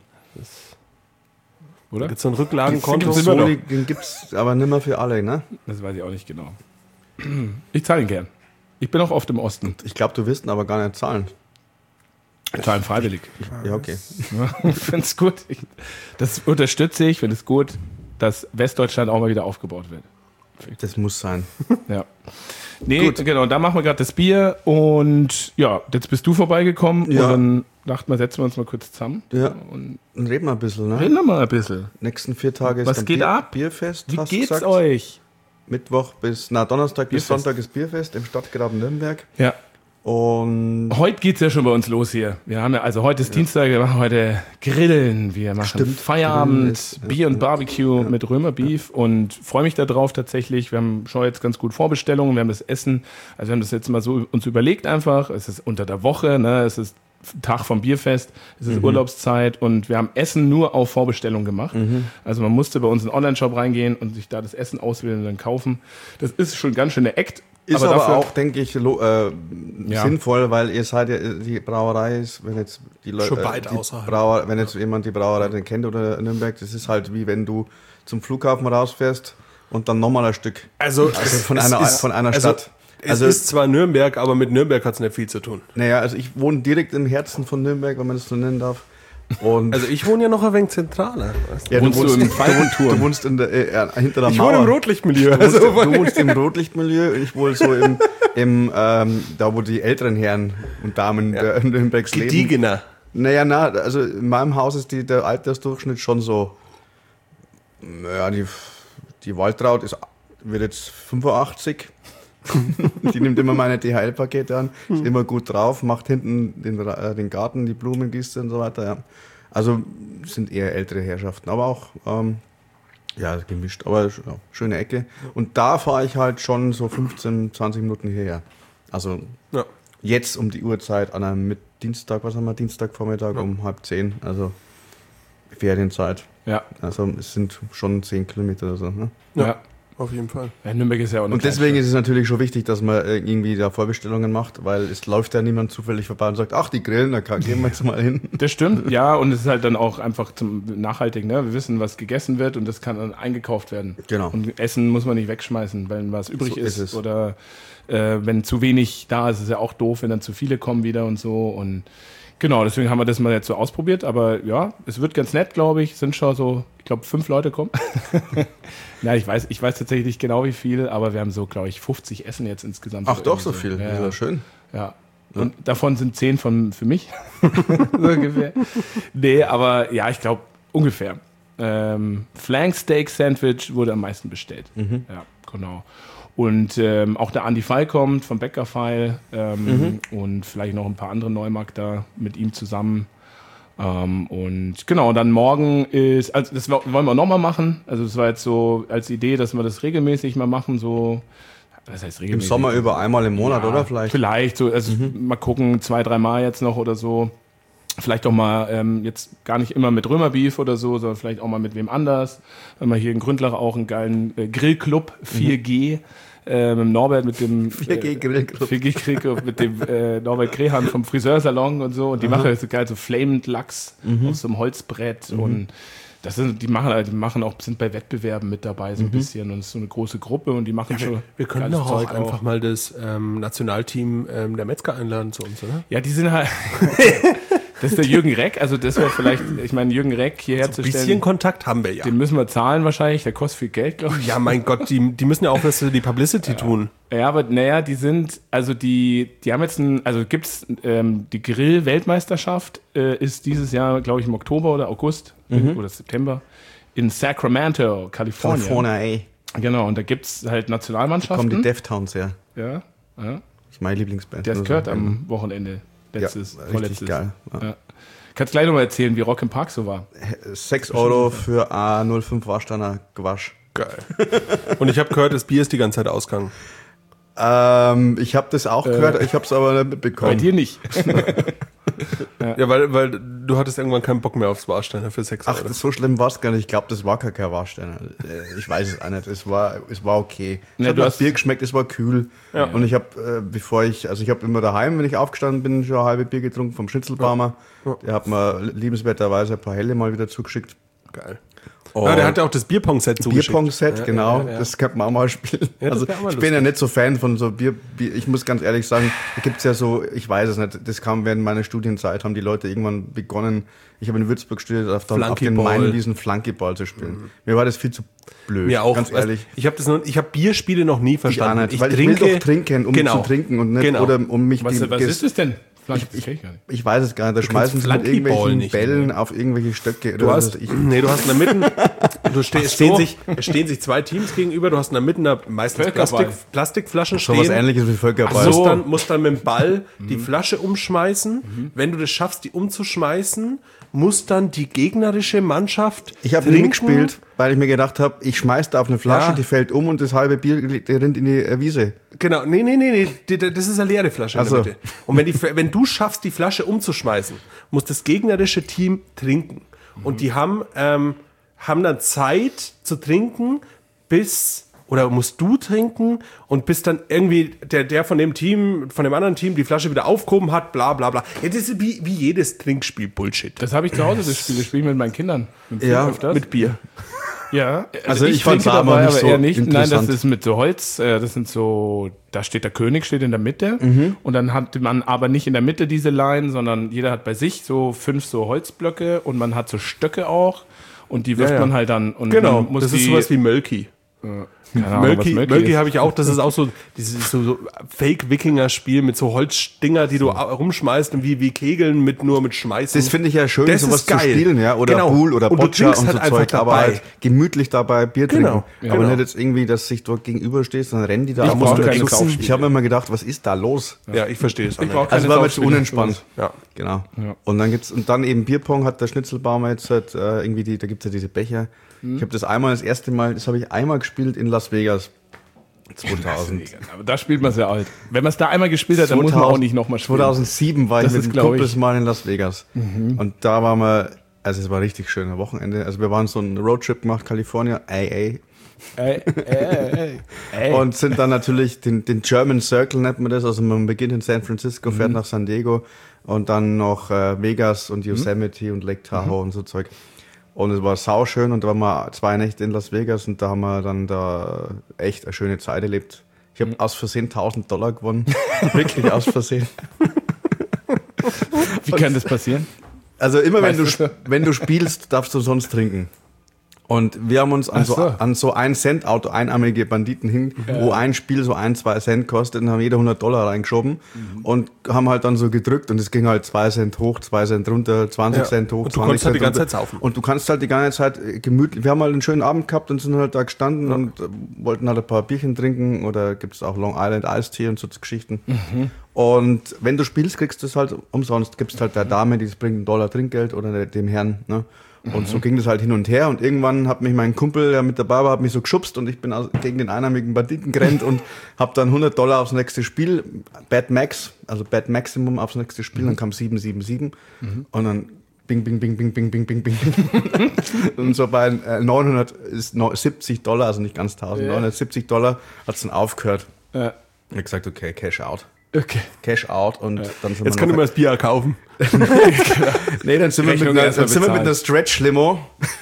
Speaker 4: Da
Speaker 2: Oder?
Speaker 4: gibt es so ein Rücklagenkonto.
Speaker 2: gibt's immer noch.
Speaker 3: Soli, den gibt es aber nicht mehr für alle, ne?
Speaker 2: Das weiß ich auch nicht genau. Ich zahle ihn gern. Ich bin auch oft im Osten.
Speaker 3: Ich glaube, du wirst ihn aber gar nicht zahlen.
Speaker 2: Ich zahle ihn freiwillig.
Speaker 3: Ja, okay.
Speaker 2: Ich finde es gut. Das unterstütze ich, finde es gut, dass Westdeutschland auch mal wieder aufgebaut wird.
Speaker 3: Das muss sein.
Speaker 2: Ja. Nee, genau, da machen wir gerade das Bier und ja, jetzt bist du vorbeigekommen
Speaker 3: Ja.
Speaker 2: und dann dachten wir, setzen wir uns mal kurz zusammen.
Speaker 3: Ja.
Speaker 2: Und
Speaker 3: Dann reden wir ein bisschen, ne?
Speaker 2: reden wir mal ein bisschen.
Speaker 3: Nächsten 4 Tage ist
Speaker 2: Was
Speaker 3: dann
Speaker 2: geht ab?
Speaker 3: Bierfest,
Speaker 2: Wie
Speaker 3: hast du
Speaker 2: geht's
Speaker 3: gesagt.
Speaker 2: euch?
Speaker 3: Donnerstag bis
Speaker 2: Bierfest.
Speaker 3: Sonntag ist Bierfest im Stadtgraben Nürnberg.
Speaker 2: Ja.
Speaker 3: Und
Speaker 2: Heute geht's ja schon bei uns los hier. Wir haben ja, also heute ist Dienstag, wir machen heute Grillen. Wir machen
Speaker 3: Stimmt, Grillen
Speaker 2: Feierabend,
Speaker 3: ist-
Speaker 2: Bier und Barbecue mit Römer Beef und freue mich darauf tatsächlich. Wir haben schon jetzt ganz gut Vorbestellungen, wir haben das Essen, also wir haben das jetzt mal so uns überlegt einfach. Es ist unter der Woche, ne? Es ist Tag vom Bierfest, es ist Urlaubszeit und wir haben Essen nur auf Vorbestellung gemacht. Also man musste bei uns in den Online-Shop reingehen und sich da das Essen auswählen und dann kaufen. Das ist schon ganz schön eine Act.
Speaker 3: ist aber
Speaker 2: dafür-
Speaker 3: auch, denke ich, sinnvoll, weil ihr seid ja, die Brauerei ist, wenn jetzt die Leute,
Speaker 4: Schon weit außerhalb.
Speaker 3: wenn jetzt jemand die Brauerei nicht kennt oder Nürnberg, das ist halt wie wenn du zum Flughafen rausfährst und dann nochmal ein Stück.
Speaker 4: Also
Speaker 3: von einer Stadt.
Speaker 4: Es ist zwar Nürnberg, aber mit Nürnberg hat es nicht viel zu tun.
Speaker 3: Naja, also ich wohne direkt im Herzen von Nürnberg, wenn man das so nennen darf. Und
Speaker 4: Also ich wohne ja noch ein wenig zentraler. Weißt du?
Speaker 3: ja,
Speaker 2: wohnst du im
Speaker 3: Du wohnst in der, hinter der
Speaker 4: Ich
Speaker 3: Mauer.
Speaker 4: wohne im Rotlichtmilieu.
Speaker 3: Du wohnst im Rotlichtmilieu und ich wohne so da wo die älteren Herren und Damen der Nürnbergs leben.
Speaker 4: Gediegener.
Speaker 3: Naja, also in meinem Haus ist der Altersdurchschnitt schon so, naja, die Waltraud wird jetzt 85. Die nimmt immer meine DHL-Pakete an, ist immer gut drauf, macht hinten den Garten, die Blumen gießt und so weiter. Ja. Also sind eher ältere Herrschaften, aber auch gemischt, aber schöne Ecke. Und da fahre ich halt schon so 15, 20 Minuten hierher. Also jetzt um die Uhrzeit an einem Dienstag, was haben wir, Dienstagvormittag um 9:30, also Ferienzeit.
Speaker 2: Ja.
Speaker 3: Also es sind schon 10 Kilometer oder so. Ne?
Speaker 2: Ja.
Speaker 4: Auf jeden Fall.
Speaker 2: Ja, Nürnberg ist ja auch eine
Speaker 3: Und deswegen ist es natürlich schon wichtig, dass man irgendwie da Vorbestellungen macht, weil es läuft ja niemand zufällig vorbei und sagt, ach, die grillen, da gehen wir jetzt mal hin.
Speaker 2: Das stimmt, ja, und es ist halt dann auch einfach nachhaltig, ne? Wir wissen, was gegessen wird und das kann dann eingekauft werden.
Speaker 3: Genau.
Speaker 2: Und Essen muss man nicht wegschmeißen, wenn was übrig
Speaker 3: So
Speaker 2: ist.
Speaker 3: ist es.
Speaker 2: Oder wenn zu wenig da ist, ist ja auch doof, wenn dann zu viele kommen wieder und so. Und genau, deswegen haben wir das mal jetzt so ausprobiert. Aber ja, es wird ganz nett, glaube ich. Sind schon so, ich glaube, 5 Leute kommen. Ja, ich weiß tatsächlich nicht genau wie viel, aber wir haben so, glaube ich, 50 Essen jetzt insgesamt.
Speaker 3: Ach doch, so
Speaker 2: irgendwie
Speaker 3: viel.
Speaker 2: Ja,
Speaker 3: Ja, schön.
Speaker 2: ja. Und davon sind 10 für mich. So ungefähr. Nee, aber ja, ich glaube ungefähr. Flank Steak Sandwich wurde am meisten bestellt. Ja, genau. Und auch der Andi Feil kommt vom Bäckerfeil und vielleicht noch ein paar andere Neumarkter mit ihm zusammen. Und genau, dann morgen ist, also das wollen wir nochmal machen. Also das war jetzt so als Idee, dass wir das regelmäßig mal machen, so, was heißt
Speaker 3: Im
Speaker 2: regelmäßig?
Speaker 3: Sommer über einmal im Monat,
Speaker 2: Ja,
Speaker 3: oder? Vielleicht.
Speaker 2: so, also mal gucken, 2-3 Mal jetzt noch oder so. Vielleicht auch mal jetzt gar nicht immer mit Römerbeef oder so, sondern vielleicht auch mal mit wem anders. Wenn wir hier in Gründlach auch einen geilen Grillclub 4G mit Norbert, mit dem
Speaker 3: 4G Grillclub.
Speaker 2: 4G Grillclub mit dem Norbert Krehan vom Friseursalon und so. Und die machen so geil so Flamed Lachs auf so einem Holzbrett und die machen auch, sind bei Wettbewerben mit dabei so ein bisschen und es ist so eine große Gruppe und die machen schon
Speaker 4: Wir können
Speaker 2: geiles
Speaker 4: doch auch
Speaker 2: Zeug
Speaker 4: einfach mal das Nationalteam der Metzger einladen zu uns, oder?
Speaker 2: Ja, die sind halt. Das ist der Jürgen Reck, also das wäre vielleicht, ich meine, Jürgen Reck hier
Speaker 4: Ein
Speaker 2: herzustellen.
Speaker 4: bisschen Kontakt haben wir ja.
Speaker 2: Den müssen wir zahlen wahrscheinlich, der kostet viel Geld, glaube ich.
Speaker 4: Ja, mein Gott, die müssen ja auch was für die Publicity tun.
Speaker 2: Ja, aber naja, die sind, also die haben jetzt die Grill-Weltmeisterschaft ist dieses Jahr, glaube ich, im Oktober oder August oder September in Sacramento, Kalifornien.
Speaker 3: California, ey.
Speaker 2: Genau, und da gibt's halt
Speaker 3: Kommen
Speaker 2: Nationalmannschaften.
Speaker 3: die Deftones her.
Speaker 2: Ja.
Speaker 3: Das ist meine Lieblingsband.
Speaker 2: Der ist
Speaker 3: Also,
Speaker 2: gehört am Wochenende. Letztes,
Speaker 3: richtig
Speaker 2: vorletztes.
Speaker 3: geil. Ja.
Speaker 2: Ja. Kannst gleich nochmal erzählen, wie Rock im Park so war.
Speaker 3: 6 Euro für A05 Warsteiner Gewasch.
Speaker 4: Geil. Und ich habe gehört, das Bier ist die ganze Zeit ausgegangen.
Speaker 3: Ich habe das auch gehört, ich habe es aber nicht
Speaker 2: Bei
Speaker 3: mitbekommen.
Speaker 2: dir nicht.
Speaker 4: Ja, weil du hattest irgendwann keinen Bock mehr aufs Warsteiner für 6
Speaker 3: Ach,
Speaker 4: Euro.
Speaker 3: so schlimm war es gar nicht. Ich glaube, das war kein Warsteiner. Ich weiß es auch nicht. Es war okay. Es
Speaker 2: Ja,
Speaker 3: hat
Speaker 2: du
Speaker 3: nach
Speaker 2: hast-
Speaker 3: Bier geschmeckt, es war kühl.
Speaker 4: Ja.
Speaker 3: Und ich habe, ich habe immer daheim, wenn ich aufgestanden bin, schon ein halbes Bier getrunken vom Schnitzelbaumer.
Speaker 4: Ja.
Speaker 3: Der hat mir liebenswerterweise ein paar Helle mal wieder zugeschickt.
Speaker 4: Geil.
Speaker 3: Und
Speaker 4: Ja, der hat ja auch das Bierpong-Set zugeschickt.
Speaker 3: Bierpong-Set, genau.
Speaker 4: ja.
Speaker 3: Das könnte man auch mal spielen.
Speaker 4: Ja, das
Speaker 3: also
Speaker 4: wär auch mal
Speaker 3: ich bin ja
Speaker 4: lustig.
Speaker 3: nicht so Fan von so Bier. Ich muss ganz ehrlich sagen, da gibt's ja so, ich weiß es nicht, das kam während meiner Studienzeit, haben die Leute irgendwann begonnen, ich habe in Würzburg studiert, auf den
Speaker 4: Flunkyball.
Speaker 3: Mainwiesen Flunkyball zu spielen. Mir war das viel zu blöd,
Speaker 4: Mir auch.
Speaker 3: ganz ehrlich.
Speaker 4: Ich habe Bierspiele noch nie
Speaker 3: Ich auch
Speaker 4: verstanden.
Speaker 3: nicht, weil ich will doch trinken, um
Speaker 4: Genau.
Speaker 3: zu trinken und nicht,
Speaker 4: Genau.
Speaker 3: oder um mich...
Speaker 2: Was ist es denn? Das kenn ich gar nicht.
Speaker 3: Ich weiß es gar nicht, da schmeißen sie mit
Speaker 4: Flunkyball
Speaker 3: irgendwelchen
Speaker 4: nicht,
Speaker 3: Bällen
Speaker 4: ne?
Speaker 3: auf irgendwelche Stöcke.
Speaker 4: Du hast in der Mitte, es stehen sich 2 Teams gegenüber, du hast in der Mitte meistens
Speaker 2: Völkerball.
Speaker 4: Plastikflaschen
Speaker 3: so was
Speaker 4: stehen.
Speaker 3: ähnliches wie Völkerball.
Speaker 4: Musst dann mit dem Ball die Flasche umschmeißen. Wenn du das schaffst, die umzuschmeißen, muss dann die gegnerische Mannschaft
Speaker 3: Ich habe nie gespielt, weil ich mir gedacht habe, ich schmeiß da auf eine Flasche,
Speaker 4: Ja.
Speaker 3: die fällt um und das halbe Bier rinnt in die Wiese.
Speaker 4: Genau, nee, das ist eine leere Flasche in
Speaker 3: Ach so.
Speaker 4: der Mitte. Und wenn du schaffst, die Flasche umzuschmeißen, muss das gegnerische Team trinken. Und die haben dann Zeit zu trinken, oder musst du trinken und bis dann irgendwie der von dem anderen Team die Flasche wieder aufgehoben hat, bla bla bla. Ja, das ist wie jedes Trinkspiel Bullshit.
Speaker 2: Das habe ich zu Hause, das spiele ich mit meinen Kindern. Mit
Speaker 3: Ja,
Speaker 2: öfters.
Speaker 4: Mit Bier.
Speaker 2: Ja,
Speaker 3: Also ich
Speaker 2: trinke
Speaker 3: fand's aber
Speaker 2: dabei,
Speaker 3: nicht
Speaker 2: aber
Speaker 3: so
Speaker 2: eher nicht. Nein, das
Speaker 3: interessant.
Speaker 2: ist mit so Holz, das sind so, da steht der König, steht in der Mitte und dann hat man aber nicht in der Mitte diese Line, sondern jeder hat bei sich so 5 so Holzblöcke und man hat so Stöcke auch und die wirft man halt dann und
Speaker 4: Genau,
Speaker 2: man muss
Speaker 4: das ist sowas wie Mölki.
Speaker 2: keine Ahnung, was
Speaker 4: Mölki
Speaker 2: ist.
Speaker 4: habe ich auch, das ist auch so dieses so Fake-Wikinger-Spiel mit so Holzstinger, die du rumschmeißt und wie Kegeln mit Schmeißen.
Speaker 3: Das finde ich ja schön,
Speaker 4: Das
Speaker 3: sowas
Speaker 4: ist geil.
Speaker 3: zu spielen, ja, oder
Speaker 4: Genau.
Speaker 3: Pool oder
Speaker 4: Und du
Speaker 3: Boccia
Speaker 4: trinkst
Speaker 3: und so
Speaker 4: halt einfach
Speaker 3: Zeug, aber
Speaker 4: dabei.
Speaker 3: halt gemütlich dabei Bier
Speaker 4: Genau.
Speaker 3: trinken. Aber
Speaker 4: Genau.
Speaker 3: nicht jetzt irgendwie, dass sich dort gegenüberstehst, dann rennen die da.
Speaker 2: Ich brauche keine
Speaker 3: Ich
Speaker 2: Saufspiele.
Speaker 3: habe mir immer gedacht, was ist da los?
Speaker 4: Ja, ich verstehe es auch
Speaker 2: Ich brauche
Speaker 4: nicht.
Speaker 3: Also
Speaker 2: keine
Speaker 3: war mir zu
Speaker 2: Saufspiele.
Speaker 3: unentspannt.
Speaker 4: Ja.
Speaker 3: Genau.
Speaker 2: Ja.
Speaker 3: Und dann eben Bierpong hat der Schnitzelbaumer jetzt halt, irgendwie da gibt's ja diese Becher. Ich habe das erste Mal, das habe ich einmal gespielt in Las Vegas. 2000.
Speaker 2: Aber da spielt man sehr alt. Wenn man es da einmal gespielt hat, dann muss man auch nicht nochmal spielen.
Speaker 3: 2007 war ich
Speaker 2: Das
Speaker 3: mit
Speaker 2: ist,
Speaker 3: dem
Speaker 2: glaub
Speaker 3: Kumpels
Speaker 2: ich-
Speaker 3: mal in Las Vegas. Und da waren wir, also es war richtig schön, ein Wochenende. Also wir waren so einen Roadtrip gemacht, Kalifornien,
Speaker 2: Ey.
Speaker 3: und sind dann natürlich den German Circle nennt man das. Also man beginnt in San Francisco, fährt nach San Diego und dann noch Vegas und Yosemite und Lake Tahoe und so Zeug. Und es war sauschön und da waren wir 2 Nächte in Las Vegas und da haben wir dann da echt eine schöne Zeit erlebt. Ich habe aus Versehen $1.000 gewonnen. Wirklich aus Versehen.
Speaker 2: Wie kann das passieren?
Speaker 3: Also immer
Speaker 2: Weißt du?
Speaker 3: wenn du spielst, darfst du sonst trinken. Und wir haben uns
Speaker 2: Ach so.
Speaker 3: an so 1-Cent-Auto, einarmige Banditen wo ein Spiel so 1-2 Cent kostet und haben jeder $100 reingeschoben und haben halt dann so gedrückt und es ging halt 2 Cent hoch, 2 Cent runter, 20
Speaker 4: Ja.
Speaker 3: Cent hoch,
Speaker 4: Und du
Speaker 3: 20
Speaker 4: konntest halt
Speaker 3: Cent
Speaker 4: die ganze
Speaker 3: runter.
Speaker 4: Zeit saufen.
Speaker 3: Und du kannst halt die ganze Zeit gemütlich, wir haben halt einen schönen Abend gehabt und sind halt da gestanden und wollten halt ein paar Bierchen trinken oder gibt es auch Long Island Iced Tea und so Geschichten. Und wenn du spielst, kriegst du es halt umsonst, gibst halt der Dame, die bringt $1 Trinkgeld oder dem Herrn, ne? Und so ging das halt hin und her und irgendwann hat mich mein Kumpel, der mit dabei war, hat mich so geschubst und ich bin gegen den einarmigen Banditen gerannt und habe dann $100 aufs nächste Spiel, Bad Max, also Bad Maximum aufs nächste Spiel, dann kam 777 und dann bing, bing, bing, bing, bing, bing, bing, bing. Und so bei 900 ist $70, also nicht ganz 1000, $970 hat es dann aufgehört.
Speaker 2: Ja.
Speaker 3: Ich habe gesagt, okay, Cash out.
Speaker 2: Okay.
Speaker 3: Cash out und dann sind
Speaker 4: Jetzt
Speaker 3: wir
Speaker 4: können
Speaker 3: noch-
Speaker 4: wir das Bier kaufen.
Speaker 3: Nee, dann sind wir
Speaker 2: Rechnung
Speaker 3: mit einer,
Speaker 2: erst mal
Speaker 3: dann sind wir mit
Speaker 2: bezahlen.
Speaker 3: einer Stretch-Limo.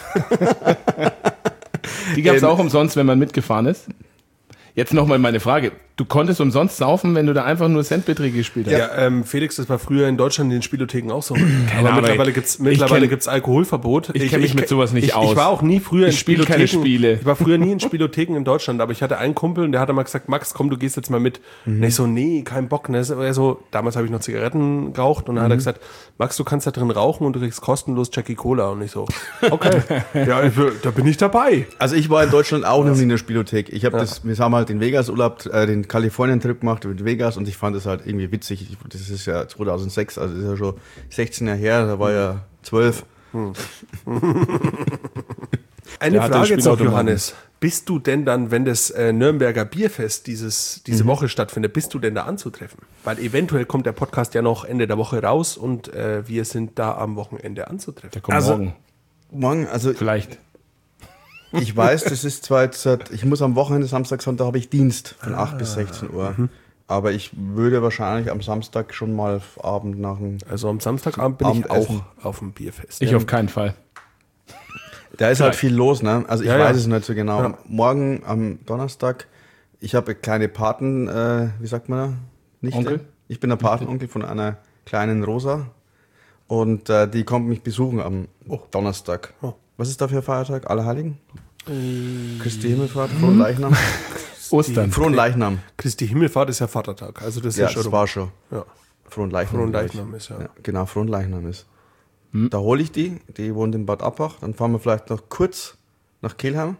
Speaker 2: Die gab es auch umsonst, wenn man mitgefahren ist. Jetzt nochmal meine Frage. Du konntest umsonst saufen, wenn du da einfach nur Centbeträge gespielt hast?
Speaker 4: Ja, Felix, das war früher in Deutschland in den Spielotheken auch so. Aber
Speaker 2: Ahnung,
Speaker 4: mittlerweile
Speaker 2: ey.
Speaker 4: gibt's
Speaker 2: Ich kenn-
Speaker 4: gibt's Alkoholverbot.
Speaker 2: Ich kenn mich mit sowas nicht aus.
Speaker 4: Ich war auch nie früher
Speaker 2: Ich
Speaker 4: in
Speaker 2: spiele keine
Speaker 4: Spielotheken.
Speaker 2: Spiele.
Speaker 4: Ich war früher nie in Spielotheken in Deutschland, aber ich hatte einen Kumpel und der hat mal gesagt, Max, komm, du gehst jetzt mal mit. Und ich so, nee, kein Bock. Ne? Er so, damals habe ich noch Zigaretten geraucht und dann hat er gesagt, Max, du kannst da drin rauchen und du kriegst kostenlos Jackie Cola. Und ich so, okay, ja, da bin ich dabei.
Speaker 3: Also ich war in Deutschland auch noch nie in der Spielothek. Wir haben halt den Vegas-Urlaub, den Kalifornien-Trip gemacht mit Vegas und ich fand das halt irgendwie witzig. Das ist ja 2006, also das ist ja schon 16 Jahre her, da war ja 12.
Speaker 4: Eine
Speaker 2: hatte
Speaker 4: Frage jetzt noch,
Speaker 2: Spielautomaten.
Speaker 4: Johannes. Bist du denn dann, wenn das Nürnberger Bierfest diese Woche stattfindet, bist du denn da anzutreffen? Weil eventuell kommt der Podcast ja noch Ende der Woche raus und wir sind da am Wochenende anzutreffen.
Speaker 2: Der kommt
Speaker 3: Also-
Speaker 2: morgen.
Speaker 3: Morgen, also
Speaker 2: Vielleicht.
Speaker 3: ich weiß, das ist zwar jetzt, ich muss am Wochenende, Samstag, Sonntag habe ich Dienst von 8 bis 16 Uhr. Aber ich würde wahrscheinlich am Samstag schon mal Abend nach dem...
Speaker 4: Also am Samstagabend bin ich
Speaker 3: Abendessen.
Speaker 4: auch auf dem Bierfest.
Speaker 2: Ich auf keinen Fall.
Speaker 3: Da ist halt viel los, ne? Also ich
Speaker 4: Ja,
Speaker 3: weiß
Speaker 4: ja.
Speaker 3: es nicht so genau.
Speaker 4: Ja.
Speaker 3: Morgen am Donnerstag, ich habe kleine Paten, wie sagt man da? Nichte?
Speaker 2: Onkel?
Speaker 3: Ich bin der Patenonkel von einer kleinen Rosa und die kommt mich besuchen am Donnerstag.
Speaker 4: Oh.
Speaker 3: Was ist da für ein Feiertag? Allerheiligen? Christi Himmelfahrt, Frohen Leichnam?
Speaker 2: Ostern.
Speaker 3: Frohen Leichnam.
Speaker 4: Christi Himmelfahrt ist ja Vatertag. Also das ist
Speaker 3: Ja,
Speaker 4: ja schon
Speaker 3: das war schon.
Speaker 4: Ja.
Speaker 3: Frohen Leichnam.
Speaker 4: Frohen
Speaker 3: glaub ich.
Speaker 4: Leichnam ist ja.
Speaker 3: Genau, Frohen Leichnam ist. Da hole ich die wohnt in Bad Abbach, dann fahren wir vielleicht noch kurz nach Kelheim.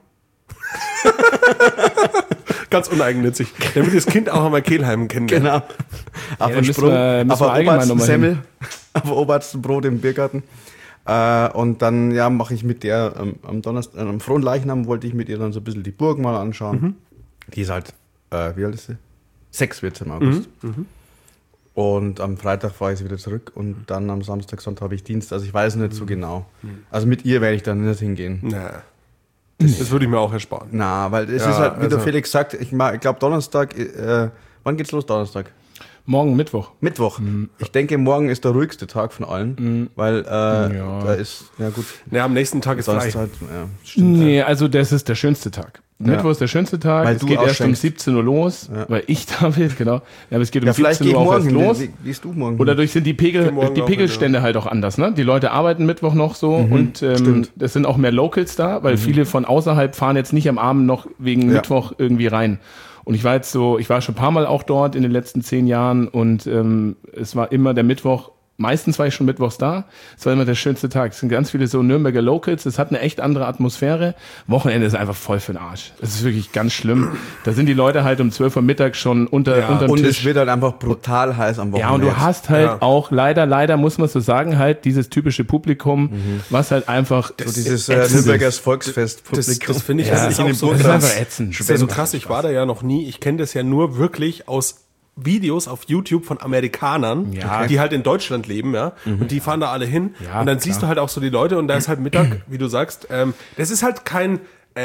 Speaker 4: Ganz uneigennützig. Damit das Kind auch einmal Kelheim kennenlernt.
Speaker 3: Genau. Auf
Speaker 2: da
Speaker 3: dem
Speaker 2: müssen
Speaker 3: Sprung,
Speaker 2: wir
Speaker 3: auf
Speaker 2: allgemein
Speaker 3: der
Speaker 2: noch mal
Speaker 3: Semmel, auf der obersten Brot im Biergarten. Und dann mache ich mit der am Donnerstag, am Frohen Leichnam wollte ich mit ihr dann so ein bisschen die Burg mal anschauen. Die ist halt, wie alt ist sie? 6 wird sie im August. Und am Freitag fahre ich sie wieder zurück und dann am Samstag, Sonntag habe ich Dienst. Also ich weiß nicht so genau. Also mit ihr werde ich dann nicht hingehen.
Speaker 4: Na, das würde ich mir auch ersparen.
Speaker 3: Na, weil es
Speaker 4: Ja,
Speaker 3: ist halt, wie der
Speaker 4: also-
Speaker 3: Felix sagt, ich glaube Donnerstag, wann geht's los Donnerstag?
Speaker 2: Morgen Mittwoch.
Speaker 3: Mittwoch. Ich denke, morgen ist der ruhigste Tag von allen, weil da ist, ja gut.
Speaker 4: Ja, am nächsten Tag ist frei.
Speaker 3: Sonst halt, ja, stimmt.
Speaker 2: Nee, also das ist der schönste Tag. Mittwoch ist der schönste Tag.
Speaker 3: Weil
Speaker 2: es
Speaker 3: du
Speaker 2: geht erst um
Speaker 3: ausschenkst.
Speaker 2: 17 Uhr los, weil ich da bin, genau. Ja, aber es geht um
Speaker 3: Ja, vielleicht
Speaker 2: 17
Speaker 3: gehe ich
Speaker 2: Uhr auch erst
Speaker 3: morgen
Speaker 2: los.
Speaker 3: hin. Wie gehst du morgen?
Speaker 2: Und dadurch sind die
Speaker 4: morgen auch
Speaker 2: Pegelstände halt auch anders, ne? Die Leute arbeiten Mittwoch noch so und es sind auch mehr Locals da, weil viele von außerhalb fahren jetzt nicht am Abend noch wegen Mittwoch irgendwie rein. Und ich war schon ein paar Mal auch dort in den letzten 10 Jahren und es war immer der Mittwoch. Meistens war ich schon mittwochs da. Es war immer der schönste Tag. Es sind ganz viele so Nürnberger Locals. Es hat eine echt andere Atmosphäre. Wochenende ist einfach voll für den Arsch. Es ist wirklich ganz schlimm. Da sind die Leute halt um 12 Uhr Mittag schon unter dem
Speaker 3: und
Speaker 2: Tisch.
Speaker 3: es wird halt einfach brutal heiß am Wochenende.
Speaker 2: Ja, und du hast halt auch leider muss man so sagen, halt dieses typische Publikum, was halt einfach
Speaker 3: so dieses
Speaker 2: ätzend
Speaker 3: Nürnberger
Speaker 2: ist.
Speaker 3: Volksfest-Publikum.
Speaker 4: Das finde ich
Speaker 2: Ja,
Speaker 4: das ist
Speaker 2: in
Speaker 4: auch
Speaker 2: dem
Speaker 4: so
Speaker 2: Bus- das ist
Speaker 4: krass.
Speaker 2: einfach ätzend.
Speaker 4: Das ist ja so krass, ich war da ja noch nie. Ich kenne das ja nur wirklich aus Videos auf YouTube von Amerikanern,
Speaker 2: Ja.
Speaker 4: die halt in Deutschland leben, ja, und die fahren da alle hin
Speaker 2: Ja,
Speaker 4: und dann siehst du halt auch so die Leute und da ist halt Mittag, wie du sagst, das ist halt kein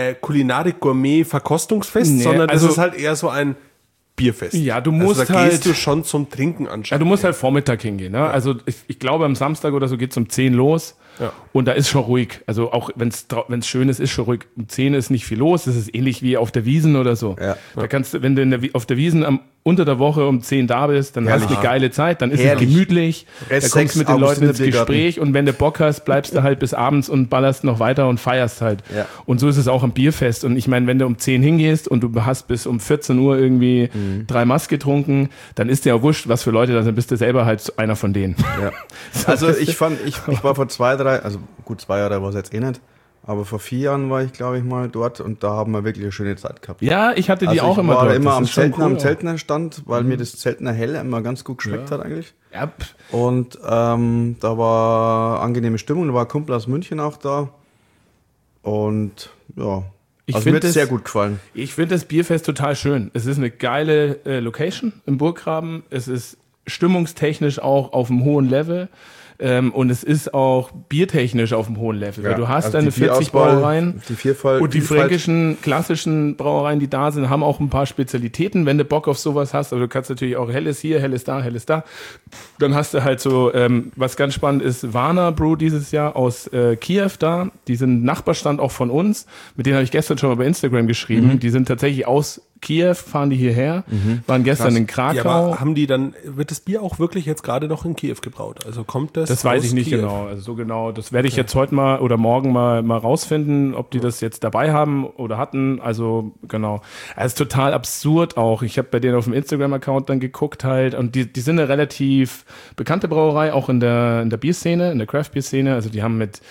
Speaker 4: Kulinarik-Gourmet-Verkostungsfest,
Speaker 2: Nee,
Speaker 4: sondern das
Speaker 2: also-
Speaker 4: ist halt eher so ein Bierfest.
Speaker 2: Ja, du musst
Speaker 4: also da
Speaker 2: halt-
Speaker 4: gehst du schon zum Trinken
Speaker 2: Ja,
Speaker 4: anscheinend.
Speaker 2: du musst halt Vormittag hingehen. Ne? Also ich glaube, am Samstag oder so geht's um 10 los.
Speaker 4: Ja.
Speaker 2: Und da ist schon ruhig. Also auch wenn's schön ist schon ruhig. Um 10 ist nicht viel los. Das ist ähnlich wie auf der Wiesn oder so.
Speaker 3: Ja.
Speaker 2: Da kannst du, wenn du auf der Wiesn unter der Woche um 10 da bist, dann hast du eine geile Zeit. Dann ist
Speaker 3: Herrlich.
Speaker 2: es gemütlich.
Speaker 3: Rest
Speaker 2: Da kommst du mit den Leuten ins
Speaker 3: Augustinerbiergarten.
Speaker 2: Gespräch. Und wenn du Bock hast, bleibst du halt bis abends und ballerst noch weiter und feierst halt.
Speaker 3: Ja.
Speaker 2: Und so ist es auch am Bierfest. Und ich meine, wenn du um 10 hingehst und du hast bis um 14 Uhr irgendwie 3 Maß getrunken, dann ist dir ja wurscht, was für Leute da sind. Bist du selber halt einer von denen.
Speaker 3: Ja. Also ich war vor 2, 3, also gut 2 Jahre war es jetzt eh nicht, aber vor 4 Jahren war ich, glaube ich, mal dort und da haben wir wirklich eine schöne Zeit gehabt.
Speaker 2: Ja, ich hatte die
Speaker 3: Also
Speaker 2: auch
Speaker 3: ich
Speaker 2: immer
Speaker 3: war
Speaker 2: dort.
Speaker 3: immer
Speaker 2: Das
Speaker 3: am
Speaker 2: ist schon
Speaker 3: Zeltner,
Speaker 2: cool
Speaker 3: am
Speaker 2: auch.
Speaker 3: Zeltnerstand, weil mir das Zeltner Hell immer ganz gut geschmeckt hat eigentlich.
Speaker 2: Ja,
Speaker 3: Und da war angenehme Stimmung, da war ein Kumpel aus München auch da und ja,
Speaker 2: Ich
Speaker 3: also
Speaker 2: find
Speaker 3: mir hat es
Speaker 2: das-
Speaker 3: sehr gut gefallen.
Speaker 2: ich finde das Bierfest total schön. Es ist eine geile Location im Burggraben. Es ist stimmungstechnisch auch auf einem hohen Level. Und es ist auch biertechnisch auf einem hohen Level. Weil du hast
Speaker 3: also
Speaker 2: deine
Speaker 3: die
Speaker 2: 40
Speaker 3: Bierauswahl,
Speaker 2: Brauereien.
Speaker 3: die Vielfalt,
Speaker 2: Und die fränkischen, klassischen Brauereien, die da sind, haben auch ein paar Spezialitäten, wenn du Bock auf sowas hast. Aber du kannst natürlich auch Helles hier, Helles da, Helles da. Dann hast du halt so, was ganz spannend ist, Warner Brew dieses Jahr aus Kiew da. Die sind Nachbarstand auch von uns. Mit denen habe ich gestern schon mal bei Instagram geschrieben. Die sind tatsächlich aus Kiew, fahren die hierher, waren gestern in
Speaker 4: Ja,
Speaker 2: Krakau.
Speaker 4: aber wird das Bier auch wirklich jetzt gerade noch in Kiew gebraut? Also kommt das
Speaker 2: Das weiß
Speaker 4: aus
Speaker 2: ich nicht
Speaker 4: Kiew?
Speaker 2: genau. Also so genau. Das werde ich jetzt heute mal oder morgen mal rausfinden, ob die das jetzt dabei haben oder hatten. Also genau. Es ist total absurd auch. Ich habe bei denen auf dem Instagram-Account dann geguckt halt und die sind eine relativ bekannte Brauerei, auch in der Bierszene, in der Craft-Bier-Szene. Also die haben mit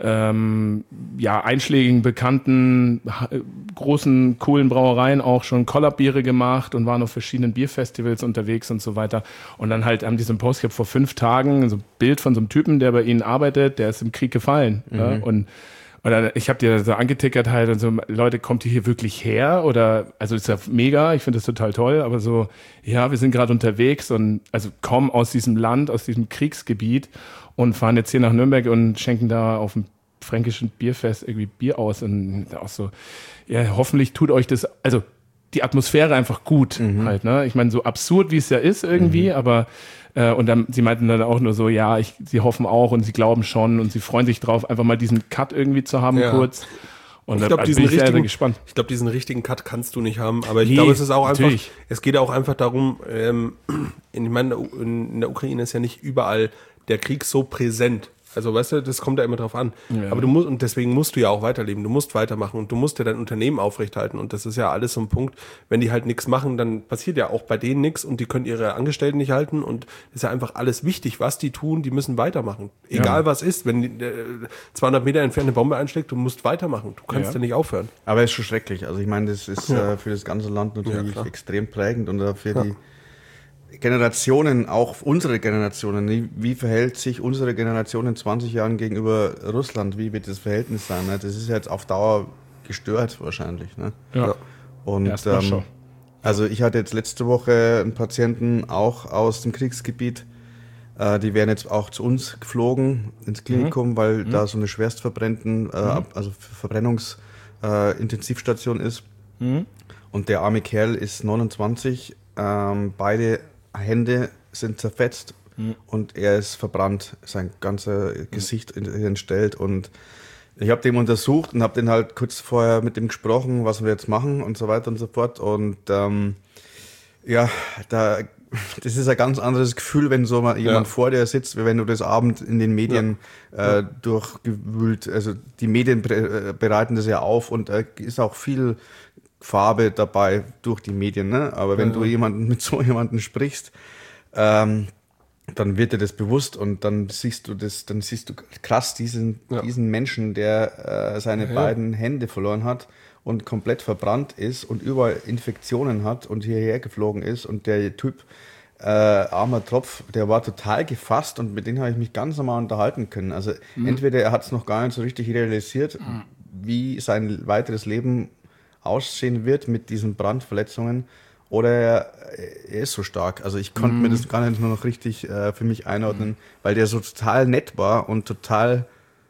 Speaker 2: einschlägigen, bekannten, großen, coolen Brauereien auch schon Collab-Biere gemacht und waren auf verschiedenen Bierfestivals unterwegs und so weiter. Und dann halt haben die so einen Post gehabt vor 5 Tagen, so ein Bild von so einem Typen, der bei ihnen arbeitet, der ist im Krieg gefallen. Ja? Und dann, ich habe dir so angetickert halt und so, Leute, kommt ihr hier wirklich her? Oder, also ist ja mega, ich finde das total toll, aber so, ja, wir sind gerade unterwegs und also kommen aus diesem Land, aus diesem Kriegsgebiet und fahren jetzt hier nach Nürnberg und schenken da auf dem fränkischen Bierfest irgendwie Bier aus und auch so, ja, hoffentlich tut euch das, also die Atmosphäre einfach gut halt, ne? Ich meine, so absurd wie es ja ist irgendwie, aber und dann, sie meinten dann auch nur so, ja, sie hoffen auch und sie glauben schon und sie freuen sich drauf, einfach mal diesen Cut irgendwie zu haben
Speaker 4: Ja.
Speaker 2: kurz. Und
Speaker 4: Ich
Speaker 2: da
Speaker 4: glaube,
Speaker 2: bin ich sehr, sehr gespannt.
Speaker 4: Ich glaube, diesen richtigen Cut kannst du nicht haben. Aber ich
Speaker 2: Nee,
Speaker 4: glaube, es ist auch einfach,
Speaker 2: natürlich.
Speaker 4: es geht auch einfach darum, ich meine, in der Ukraine ist ja nicht überall der Krieg so präsent. Also, weißt du, das kommt ja immer drauf an.
Speaker 2: Ja.
Speaker 4: Aber und deswegen musst du ja auch weiterleben. Du musst weitermachen und du musst ja dein Unternehmen aufrechthalten. Und das ist ja alles so ein Punkt. Wenn die halt nichts machen, dann passiert ja auch bei denen nichts und die können ihre Angestellten nicht halten. Und das ist ja einfach alles wichtig, was die tun. Die müssen weitermachen. Egal was ist. Wenn die, 200 Meter entfernt eine Bombe einschlägt, du musst weitermachen. Du kannst ja nicht aufhören.
Speaker 3: Aber es ist schon schrecklich. Also ich meine, das ist für das ganze Land natürlich
Speaker 4: klar.
Speaker 3: extrem prägend und für die Generationen, auch unsere Generationen. Wie verhält sich unsere Generation in 20 Jahren gegenüber Russland? Wie wird das Verhältnis sein? Ne? Das ist jetzt auf Dauer gestört wahrscheinlich. Ne?
Speaker 2: Ja.
Speaker 3: Und
Speaker 2: Erstmal schon.
Speaker 3: also ich hatte jetzt letzte Woche einen Patienten auch aus dem Kriegsgebiet. Die werden jetzt auch zu uns geflogen ins Klinikum, weil da so eine schwerstverbrennten, also Verbrennungsintensivstation ist. Und der arme Kerl ist 29. Beide Hände sind zerfetzt und er ist verbrannt, sein ganzer Gesicht entstellt und ich habe den untersucht und habe den halt kurz vorher mit ihm gesprochen, was wir jetzt machen und so weiter und so fort und das ist ein ganz anderes Gefühl, wenn so mal jemand vor dir sitzt, wie wenn du das Abend in den Medien durchgewühlt, also die Medien bereiten das ja auf und ist auch viel Farbe dabei durch die Medien, ne? Aber wenn du mit so jemandem sprichst, dann wird dir das bewusst und dann siehst du krass diesen Menschen, der seine beiden Hände verloren hat und komplett verbrannt ist und überall Infektionen hat und hierher geflogen ist und der Typ, armer Tropf, der war total gefasst und mit dem habe ich mich ganz normal unterhalten können. Also entweder er hat es noch gar nicht so richtig realisiert, wie sein weiteres Leben aussehen wird mit diesen Brandverletzungen oder er ist so stark. Also ich konnte mir das gar nicht nur noch richtig für mich einordnen, weil der so total nett war und total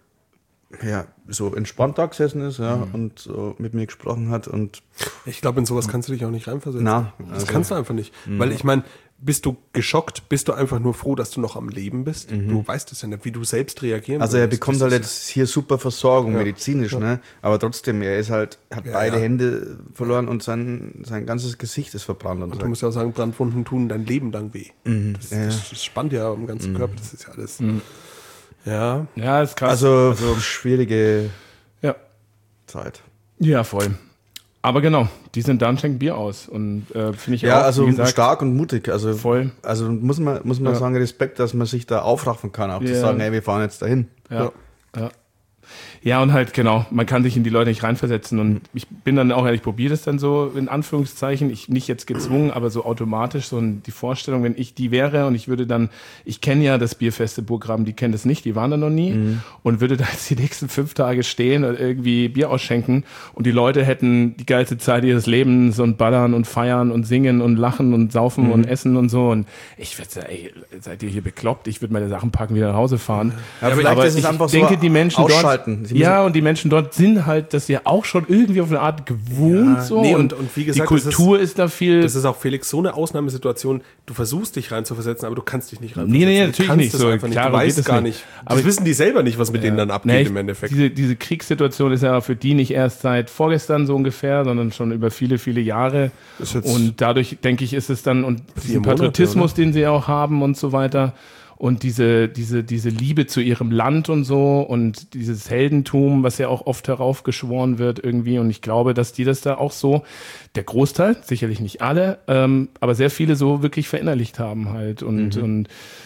Speaker 3: so entspannt da gesessen ist und so mit mir gesprochen hat. Und
Speaker 4: ich glaube, in sowas kannst du dich auch nicht reinversetzen. Das
Speaker 3: also,
Speaker 4: kannst du einfach nicht. Weil ich meine, bist du geschockt, bist du einfach nur froh, dass du noch am Leben bist? Du weißt es ja nicht, wie du selbst reagieren
Speaker 3: also er
Speaker 4: würdest.
Speaker 3: bekommt halt jetzt hier super Versorgung, medizinisch, ne? Aber trotzdem, er ist hat beide Hände verloren und sein ganzes Gesicht ist verbrannt. Und
Speaker 4: du musst ja auch sagen, Brandwunden tun dein Leben lang weh. Das spannt ja am ganzen Körper, das ist ja alles.
Speaker 2: Ja, ist krass.
Speaker 3: Also schwierige Zeit.
Speaker 2: Ja, voll. Aber genau, die sind da und schenken Bier aus. Und finde ich auch,
Speaker 3: also
Speaker 2: wie gesagt,
Speaker 3: stark und mutig. Also
Speaker 2: voll.
Speaker 3: Also muss man sagen, Respekt, dass man sich da aufraffen kann, auch zu sagen, hey, wir fahren jetzt dahin.
Speaker 2: Ja, und halt, genau, man kann sich in die Leute nicht reinversetzen. Und ich bin dann auch ehrlich, probiere das dann so, in Anführungszeichen, nicht jetzt gezwungen, aber so automatisch, so die Vorstellung, wenn ich die wäre und ich würde dann, ich kenne ja das Bierfeste Burggraben, die kennen das nicht, die waren da noch nie und würde da jetzt die nächsten 5 Tage stehen und irgendwie Bier ausschenken und die Leute hätten die geilste Zeit ihres Lebens und ballern und feiern und singen und lachen und saufen und essen und so und ich würde sagen, ey, seid ihr hier bekloppt? Ich würde meine Sachen packen, wieder nach Hause fahren.
Speaker 3: Ja, vielleicht
Speaker 2: aber
Speaker 3: ist es
Speaker 2: ich
Speaker 3: einfach
Speaker 2: denke,
Speaker 3: so
Speaker 2: die Menschen
Speaker 3: ausschalten.
Speaker 2: dort, und die Menschen dort sind halt das ja auch schon irgendwie auf eine Art gewohnt. So.
Speaker 4: Nee, und wie gesagt,
Speaker 2: die Kultur ist da viel.
Speaker 4: Das ist auch, Felix, so eine Ausnahmesituation. Du versuchst dich reinzuversetzen, aber du kannst dich nicht reinversetzen.
Speaker 2: Nee, natürlich nicht so.
Speaker 4: Nicht.
Speaker 2: Klar,
Speaker 4: du weißt gar nicht.
Speaker 2: Aber
Speaker 4: das wissen die selber nicht, was mit denen dann abgeht im Endeffekt.
Speaker 2: Diese Kriegssituation ist ja für die nicht erst seit vorgestern so ungefähr, sondern schon über viele, viele Jahre. Und dadurch, denke ich, ist es dann, und diesen Patriotismus, den sie auch haben und so weiter, und diese Liebe zu ihrem Land und so und dieses Heldentum, was ja auch oft heraufgeschworen wird irgendwie. Und ich glaube, dass die das da auch so, der Großteil, sicherlich nicht alle, aber sehr viele so wirklich verinnerlicht haben halt. Und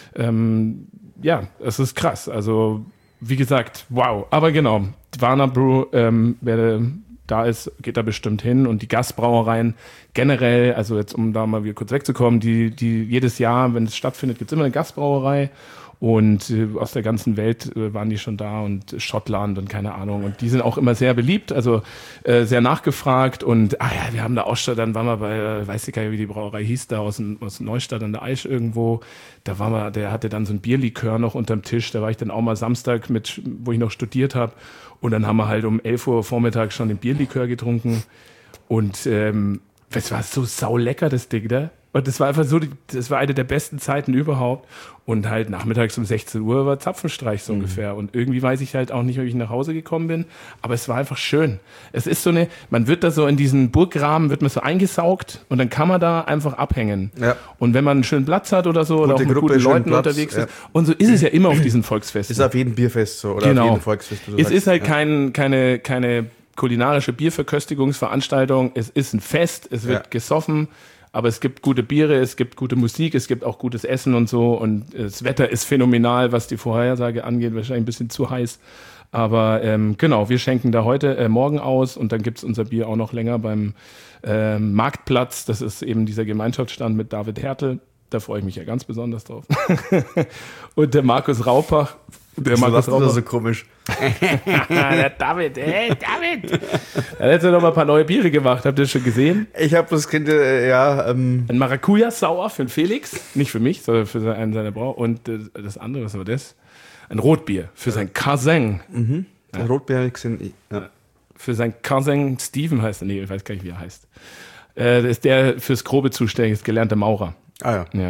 Speaker 2: es ist krass. Also, wie gesagt, wow. Aber genau, Warner Brew, wer da ist, geht da bestimmt hin. Und die Gastbrauereien generell, also jetzt um da mal wieder kurz wegzukommen, die jedes Jahr, wenn es stattfindet, gibt es immer eine Gastbrauerei. Und aus der ganzen Welt waren die schon da und Schottland und keine Ahnung. Und die sind auch immer sehr beliebt, also sehr nachgefragt. Und wir haben da auch schon, dann waren wir bei, weiß ich gar nicht, wie die Brauerei hieß, da aus Neustadt an der Aisch irgendwo. Da waren wir, der hatte dann so ein Bierlikör noch unterm Tisch. Da war ich dann auch mal Samstag wo ich noch studiert habe. Und dann haben wir halt um 11 Uhr vormittags schon den Bierlikör getrunken. Und das war so saulecker, das Ding, ne? Und das war einfach so, das war eine der besten Zeiten überhaupt. Und halt nachmittags um 16 Uhr war Zapfenstreich so ungefähr. Und irgendwie weiß ich halt auch nicht, wie ich nach Hause gekommen bin. Aber es war einfach schön. Es ist so man wird da so in diesen Burggraben, wird man so eingesaugt und dann kann man da einfach abhängen. Ja. Und wenn man einen schönen Platz hat oder so, oder auch mit guten Leuten unterwegs ist. Und so ist es ja immer auf diesen Volksfesten.
Speaker 3: Ist auf jedem Bierfest so oder auf jedem Volksfest.
Speaker 2: Es ist halt keine kulinarische Bierverköstigungsveranstaltung. Es ist ein Fest, es wird gesoffen. Aber es gibt gute Biere, es gibt gute Musik, es gibt auch gutes Essen und so. Und das Wetter ist phänomenal, was die Vorhersage angeht. Wahrscheinlich ein bisschen zu heiß. Aber genau, wir schenken da morgen aus. Und dann gibt's unser Bier auch noch länger beim Marktplatz. Das ist eben dieser Gemeinschaftsstand mit David Hertel. Da freue ich mich ja ganz besonders drauf. Und der Markus Raupach.
Speaker 3: Der Markus Raupach. Das ist so komisch.
Speaker 2: Der David. Er hat jetzt noch mal ein paar neue Biere gemacht. Habt ihr das schon gesehen?
Speaker 3: Ich habe das Kind,
Speaker 2: Ein Maracuja-Sauer für den Felix. Nicht für mich, sondern für einen seiner Brau. Und das andere, was war das? Ein Rotbier für sein Cousin.
Speaker 3: Mhm. Ja. Rotbier habe ich gesehen. Ja.
Speaker 2: Für sein Cousin Steven heißt er. Nee, ich weiß gar nicht, wie er heißt. Das ist der fürs Grobe zuständig ist, gelernter Maurer.
Speaker 3: Ah ja.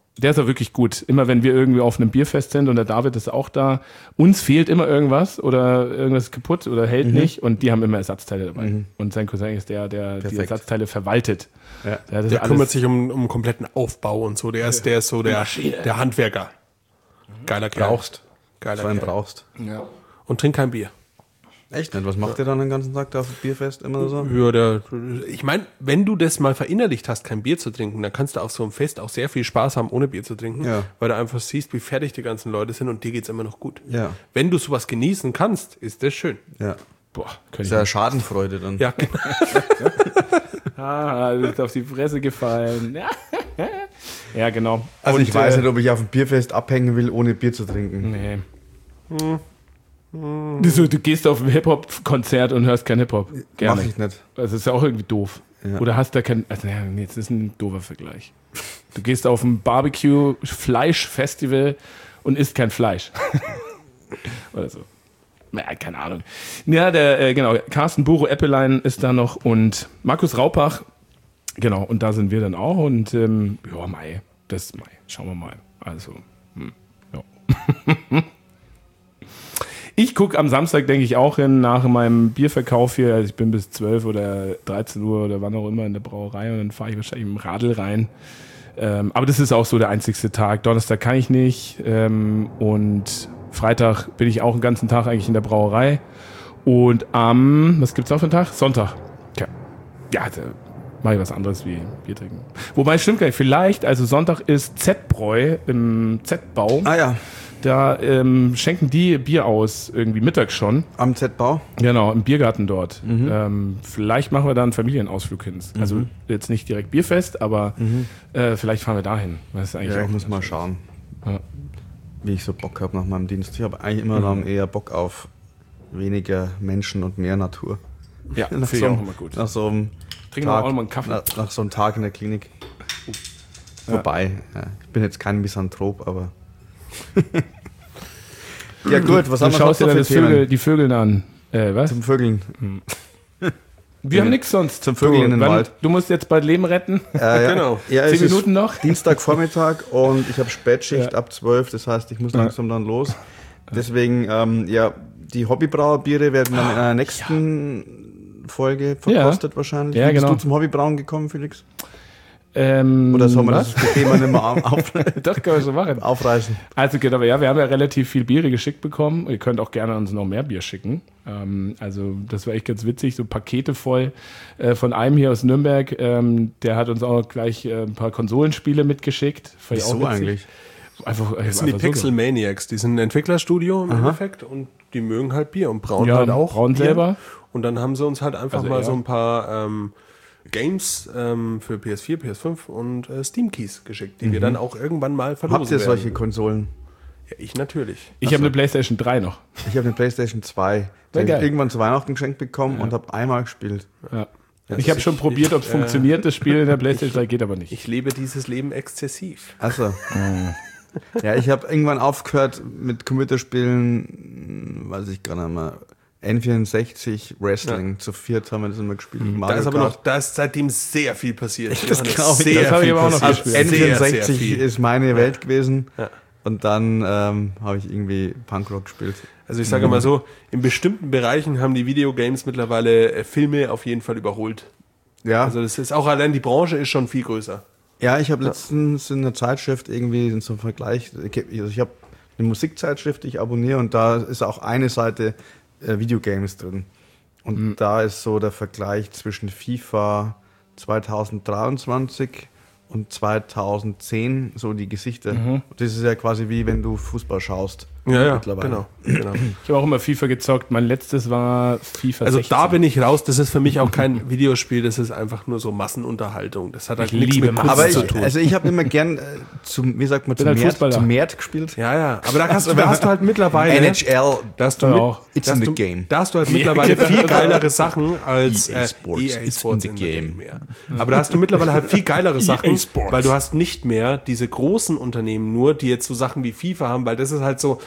Speaker 2: Der ist auch wirklich gut. Immer wenn wir irgendwie auf einem Bierfest sind und der David ist auch da, uns fehlt immer irgendwas oder irgendwas ist kaputt oder hält nicht und die haben immer Ersatzteile dabei. Und sein Cousin ist der die Ersatzteile verwaltet.
Speaker 3: Ja.
Speaker 4: Der kümmert sich um kompletten Aufbau und so. Der ist so der Handwerker. Geiler Kerl. Geiler Kerl.
Speaker 3: Brauchst.
Speaker 2: Ja.
Speaker 4: Und trink kein Bier.
Speaker 3: Echt nicht? Was macht ihr dann den ganzen Tag da auf dem Bierfest immer so?
Speaker 4: Ja, ich meine, wenn du das mal verinnerlicht hast, kein Bier zu trinken, dann kannst du auf so einem Fest auch sehr viel Spaß haben, ohne Bier zu trinken, weil du einfach siehst, wie fertig die ganzen Leute sind und dir geht's immer noch gut.
Speaker 3: Ja.
Speaker 4: Wenn du sowas genießen kannst, ist das schön.
Speaker 3: Ja.
Speaker 2: Boah,
Speaker 3: Das ist ja Schadenfreude dann.
Speaker 4: Ja, genau.
Speaker 2: das ist auf die Fresse gefallen. Ja, genau.
Speaker 3: Also
Speaker 2: Und,
Speaker 3: ich weiß nicht, ob ich auf dem Bierfest abhängen will, ohne Bier zu trinken.
Speaker 2: Nee. Du gehst auf ein Hip-Hop-Konzert und hörst kein Hip-Hop.
Speaker 3: Mach ich nicht.
Speaker 2: Also ist ja auch irgendwie doof.
Speaker 3: Ja.
Speaker 2: Oder hast da kein. Also, naja, jetzt ist ein doofer Vergleich. Du gehst auf ein Barbecue-Fleisch-Festival und isst kein Fleisch. Oder so. Naja, keine Ahnung. Ja, genau, Carsten Buro Eppelein ist da noch und Markus Raupach. Genau, und da sind wir dann auch. Und Mai. Schauen wir mal. Also, ja. Ich gucke am Samstag, denke ich, auch hin, nach meinem Bierverkauf hier. Also ich bin bis 12 oder 13 Uhr oder wann auch immer in der Brauerei und dann fahre ich wahrscheinlich im Radl rein. Aber das ist auch so der einzigste Tag. Donnerstag kann ich nicht. Und Freitag bin ich auch den ganzen Tag eigentlich in der Brauerei. Und was gibt's noch für einen Tag? Sonntag. Ja, da mache ich was anderes wie Bier trinken. Wobei, stimmt gar nicht. Vielleicht, also Sonntag ist Z-Bräu im Z-Bau.
Speaker 3: Ah ja.
Speaker 2: Da schenken die Bier aus, irgendwie mittags schon.
Speaker 3: Am Z-Bau?
Speaker 2: Genau, im Biergarten dort. Vielleicht machen wir da einen Familienausflug hin. Also jetzt nicht direkt Bierfest, aber vielleicht fahren wir dahin. Das ist eigentlich
Speaker 3: Ja,
Speaker 2: auch
Speaker 3: ich muss mal schauen,
Speaker 2: Ja.
Speaker 3: wie ich so Bock habe nach meinem Dienst. Ich habe eigentlich immer dann eher Bock auf weniger Menschen und mehr Natur.
Speaker 2: Ja,
Speaker 3: Nach
Speaker 2: finde ich auch immer gut.
Speaker 3: Nach so einem
Speaker 2: Trinken wir auch mal einen Kaffee.
Speaker 3: Nach so einem Tag in der Klinik. Wobei, ich bin jetzt kein Misanthrop, aber... Ja gut, was
Speaker 2: Du
Speaker 3: haben wir
Speaker 2: schaust dir
Speaker 3: noch
Speaker 2: dann
Speaker 3: für Themen?
Speaker 2: die Vögel an. Was?
Speaker 3: Zum Vögeln.
Speaker 2: Wir haben nichts sonst.
Speaker 3: Zum Vögeln in den Wald.
Speaker 2: Du musst jetzt bald Leben retten.
Speaker 3: Ja.
Speaker 4: Genau.
Speaker 3: Ja,
Speaker 2: 10
Speaker 3: es ist
Speaker 2: Minuten noch.
Speaker 3: Dienstagvormittag und ich habe Spätschicht
Speaker 2: Ja.
Speaker 3: ab 12, das heißt, ich muss langsam dann los. Deswegen, die Hobbybrauerbiere werden dann in einer nächsten Folge verkostet wahrscheinlich.
Speaker 2: Ja,
Speaker 3: Wie bist
Speaker 2: genau.
Speaker 3: du zum Hobbybrauen gekommen, Felix?
Speaker 2: Oder
Speaker 3: Oder soll man das Thema nicht mehr
Speaker 2: Doch, können wir so machen.
Speaker 3: aufreißen?
Speaker 2: Also genau, ja, wir haben ja relativ viel Biere geschickt bekommen. Ihr könnt auch gerne uns noch mehr Bier schicken. Also das war echt ganz witzig, so Pakete voll von einem hier aus Nürnberg. Der hat uns auch gleich ein paar Konsolenspiele mitgeschickt. Fand ich auch
Speaker 3: Wieso
Speaker 2: witzig.
Speaker 3: eigentlich?
Speaker 4: Das sind die Pixel Maniacs, die sind ein Entwicklerstudio im Endeffekt und die mögen halt Bier und brauen
Speaker 2: Ja,
Speaker 4: halt auch
Speaker 2: brauen
Speaker 4: Bier.
Speaker 2: selber.
Speaker 4: Und dann haben sie uns halt einfach
Speaker 2: Also
Speaker 4: mal
Speaker 2: ja.
Speaker 4: so ein paar Games für PS4, PS5 und Steam Keys geschickt, die wir dann auch irgendwann mal verlosen
Speaker 3: Habt ihr solche
Speaker 4: werden.
Speaker 3: Konsolen?
Speaker 4: Ja, ich natürlich.
Speaker 2: Ich habe eine PlayStation 3 noch.
Speaker 3: Ich habe eine PlayStation 2. Die
Speaker 2: Sehr
Speaker 3: habe
Speaker 2: geil.
Speaker 3: ich irgendwann zu Weihnachten geschenkt bekommen und habe einmal gespielt.
Speaker 2: Ja. Ich habe schon probiert, ob es funktioniert. Das Spiel in der PlayStation 3 geht aber nicht.
Speaker 4: Ich lebe dieses Leben exzessiv.
Speaker 3: Also. Ja, ich habe irgendwann aufgehört mit Computerspielen, weiß ich gar nicht mehr. N64 Wrestling, zu viert haben wir das immer gespielt.
Speaker 4: Da ist seitdem sehr viel passiert.
Speaker 3: Das glaube ich.
Speaker 4: Sehr
Speaker 2: Das habe ich
Speaker 4: viel
Speaker 2: aber auch noch
Speaker 4: passiert.
Speaker 2: gespielt.
Speaker 4: Sehr,
Speaker 3: N64
Speaker 4: sehr viel.
Speaker 3: ist meine Welt gewesen.
Speaker 4: Ja.
Speaker 3: Und dann habe ich irgendwie Punkrock gespielt.
Speaker 4: Also ich sage mal so, in bestimmten Bereichen haben die Videogames mittlerweile Filme auf jeden Fall überholt.
Speaker 3: Ja,
Speaker 4: Also das ist auch allein die Branche ist schon viel größer.
Speaker 3: ja, ich habe letztens in einer Zeitschrift irgendwie in so einem Vergleich, ich habe eine Musikzeitschrift, die ich abonniere und da ist auch eine Seite Videogames drin. Und da ist so der Vergleich zwischen FIFA 2023 und 2010, so die Gesichter. Und das ist ja quasi wie wenn du Fußball schaust. Mittlerweile.
Speaker 4: Genau.
Speaker 2: Ich habe auch immer FIFA gezockt. Mein letztes war FIFA
Speaker 4: Also
Speaker 2: 16.
Speaker 4: da bin ich raus, das ist für mich auch kein Videospiel, das ist einfach nur so Massenunterhaltung. Das hat halt
Speaker 2: Ich
Speaker 4: nichts
Speaker 2: liebe
Speaker 4: mit Kunst
Speaker 3: Aber
Speaker 4: zu tun.
Speaker 3: ich habe immer gern wie sagt man,
Speaker 2: Bin halt Fußballer.
Speaker 3: zum Mert gespielt.
Speaker 4: Ja, aber da hast du halt mittlerweile
Speaker 3: NHL,
Speaker 4: da hast du
Speaker 2: Ja,
Speaker 4: mit,
Speaker 2: auch.
Speaker 3: It's
Speaker 4: da hast
Speaker 3: in the
Speaker 4: du-
Speaker 3: game.
Speaker 4: Da hast du halt mittlerweile viel geilere Sachen als
Speaker 3: EA Sports,
Speaker 4: EA Sports
Speaker 3: it's in the game.
Speaker 4: ja. Aber da hast du mittlerweile halt viel geilere Sachen,
Speaker 2: EA Sports.
Speaker 4: weil du hast nicht mehr diese großen Unternehmen nur, die jetzt so Sachen wie FIFA haben, weil das ist halt so,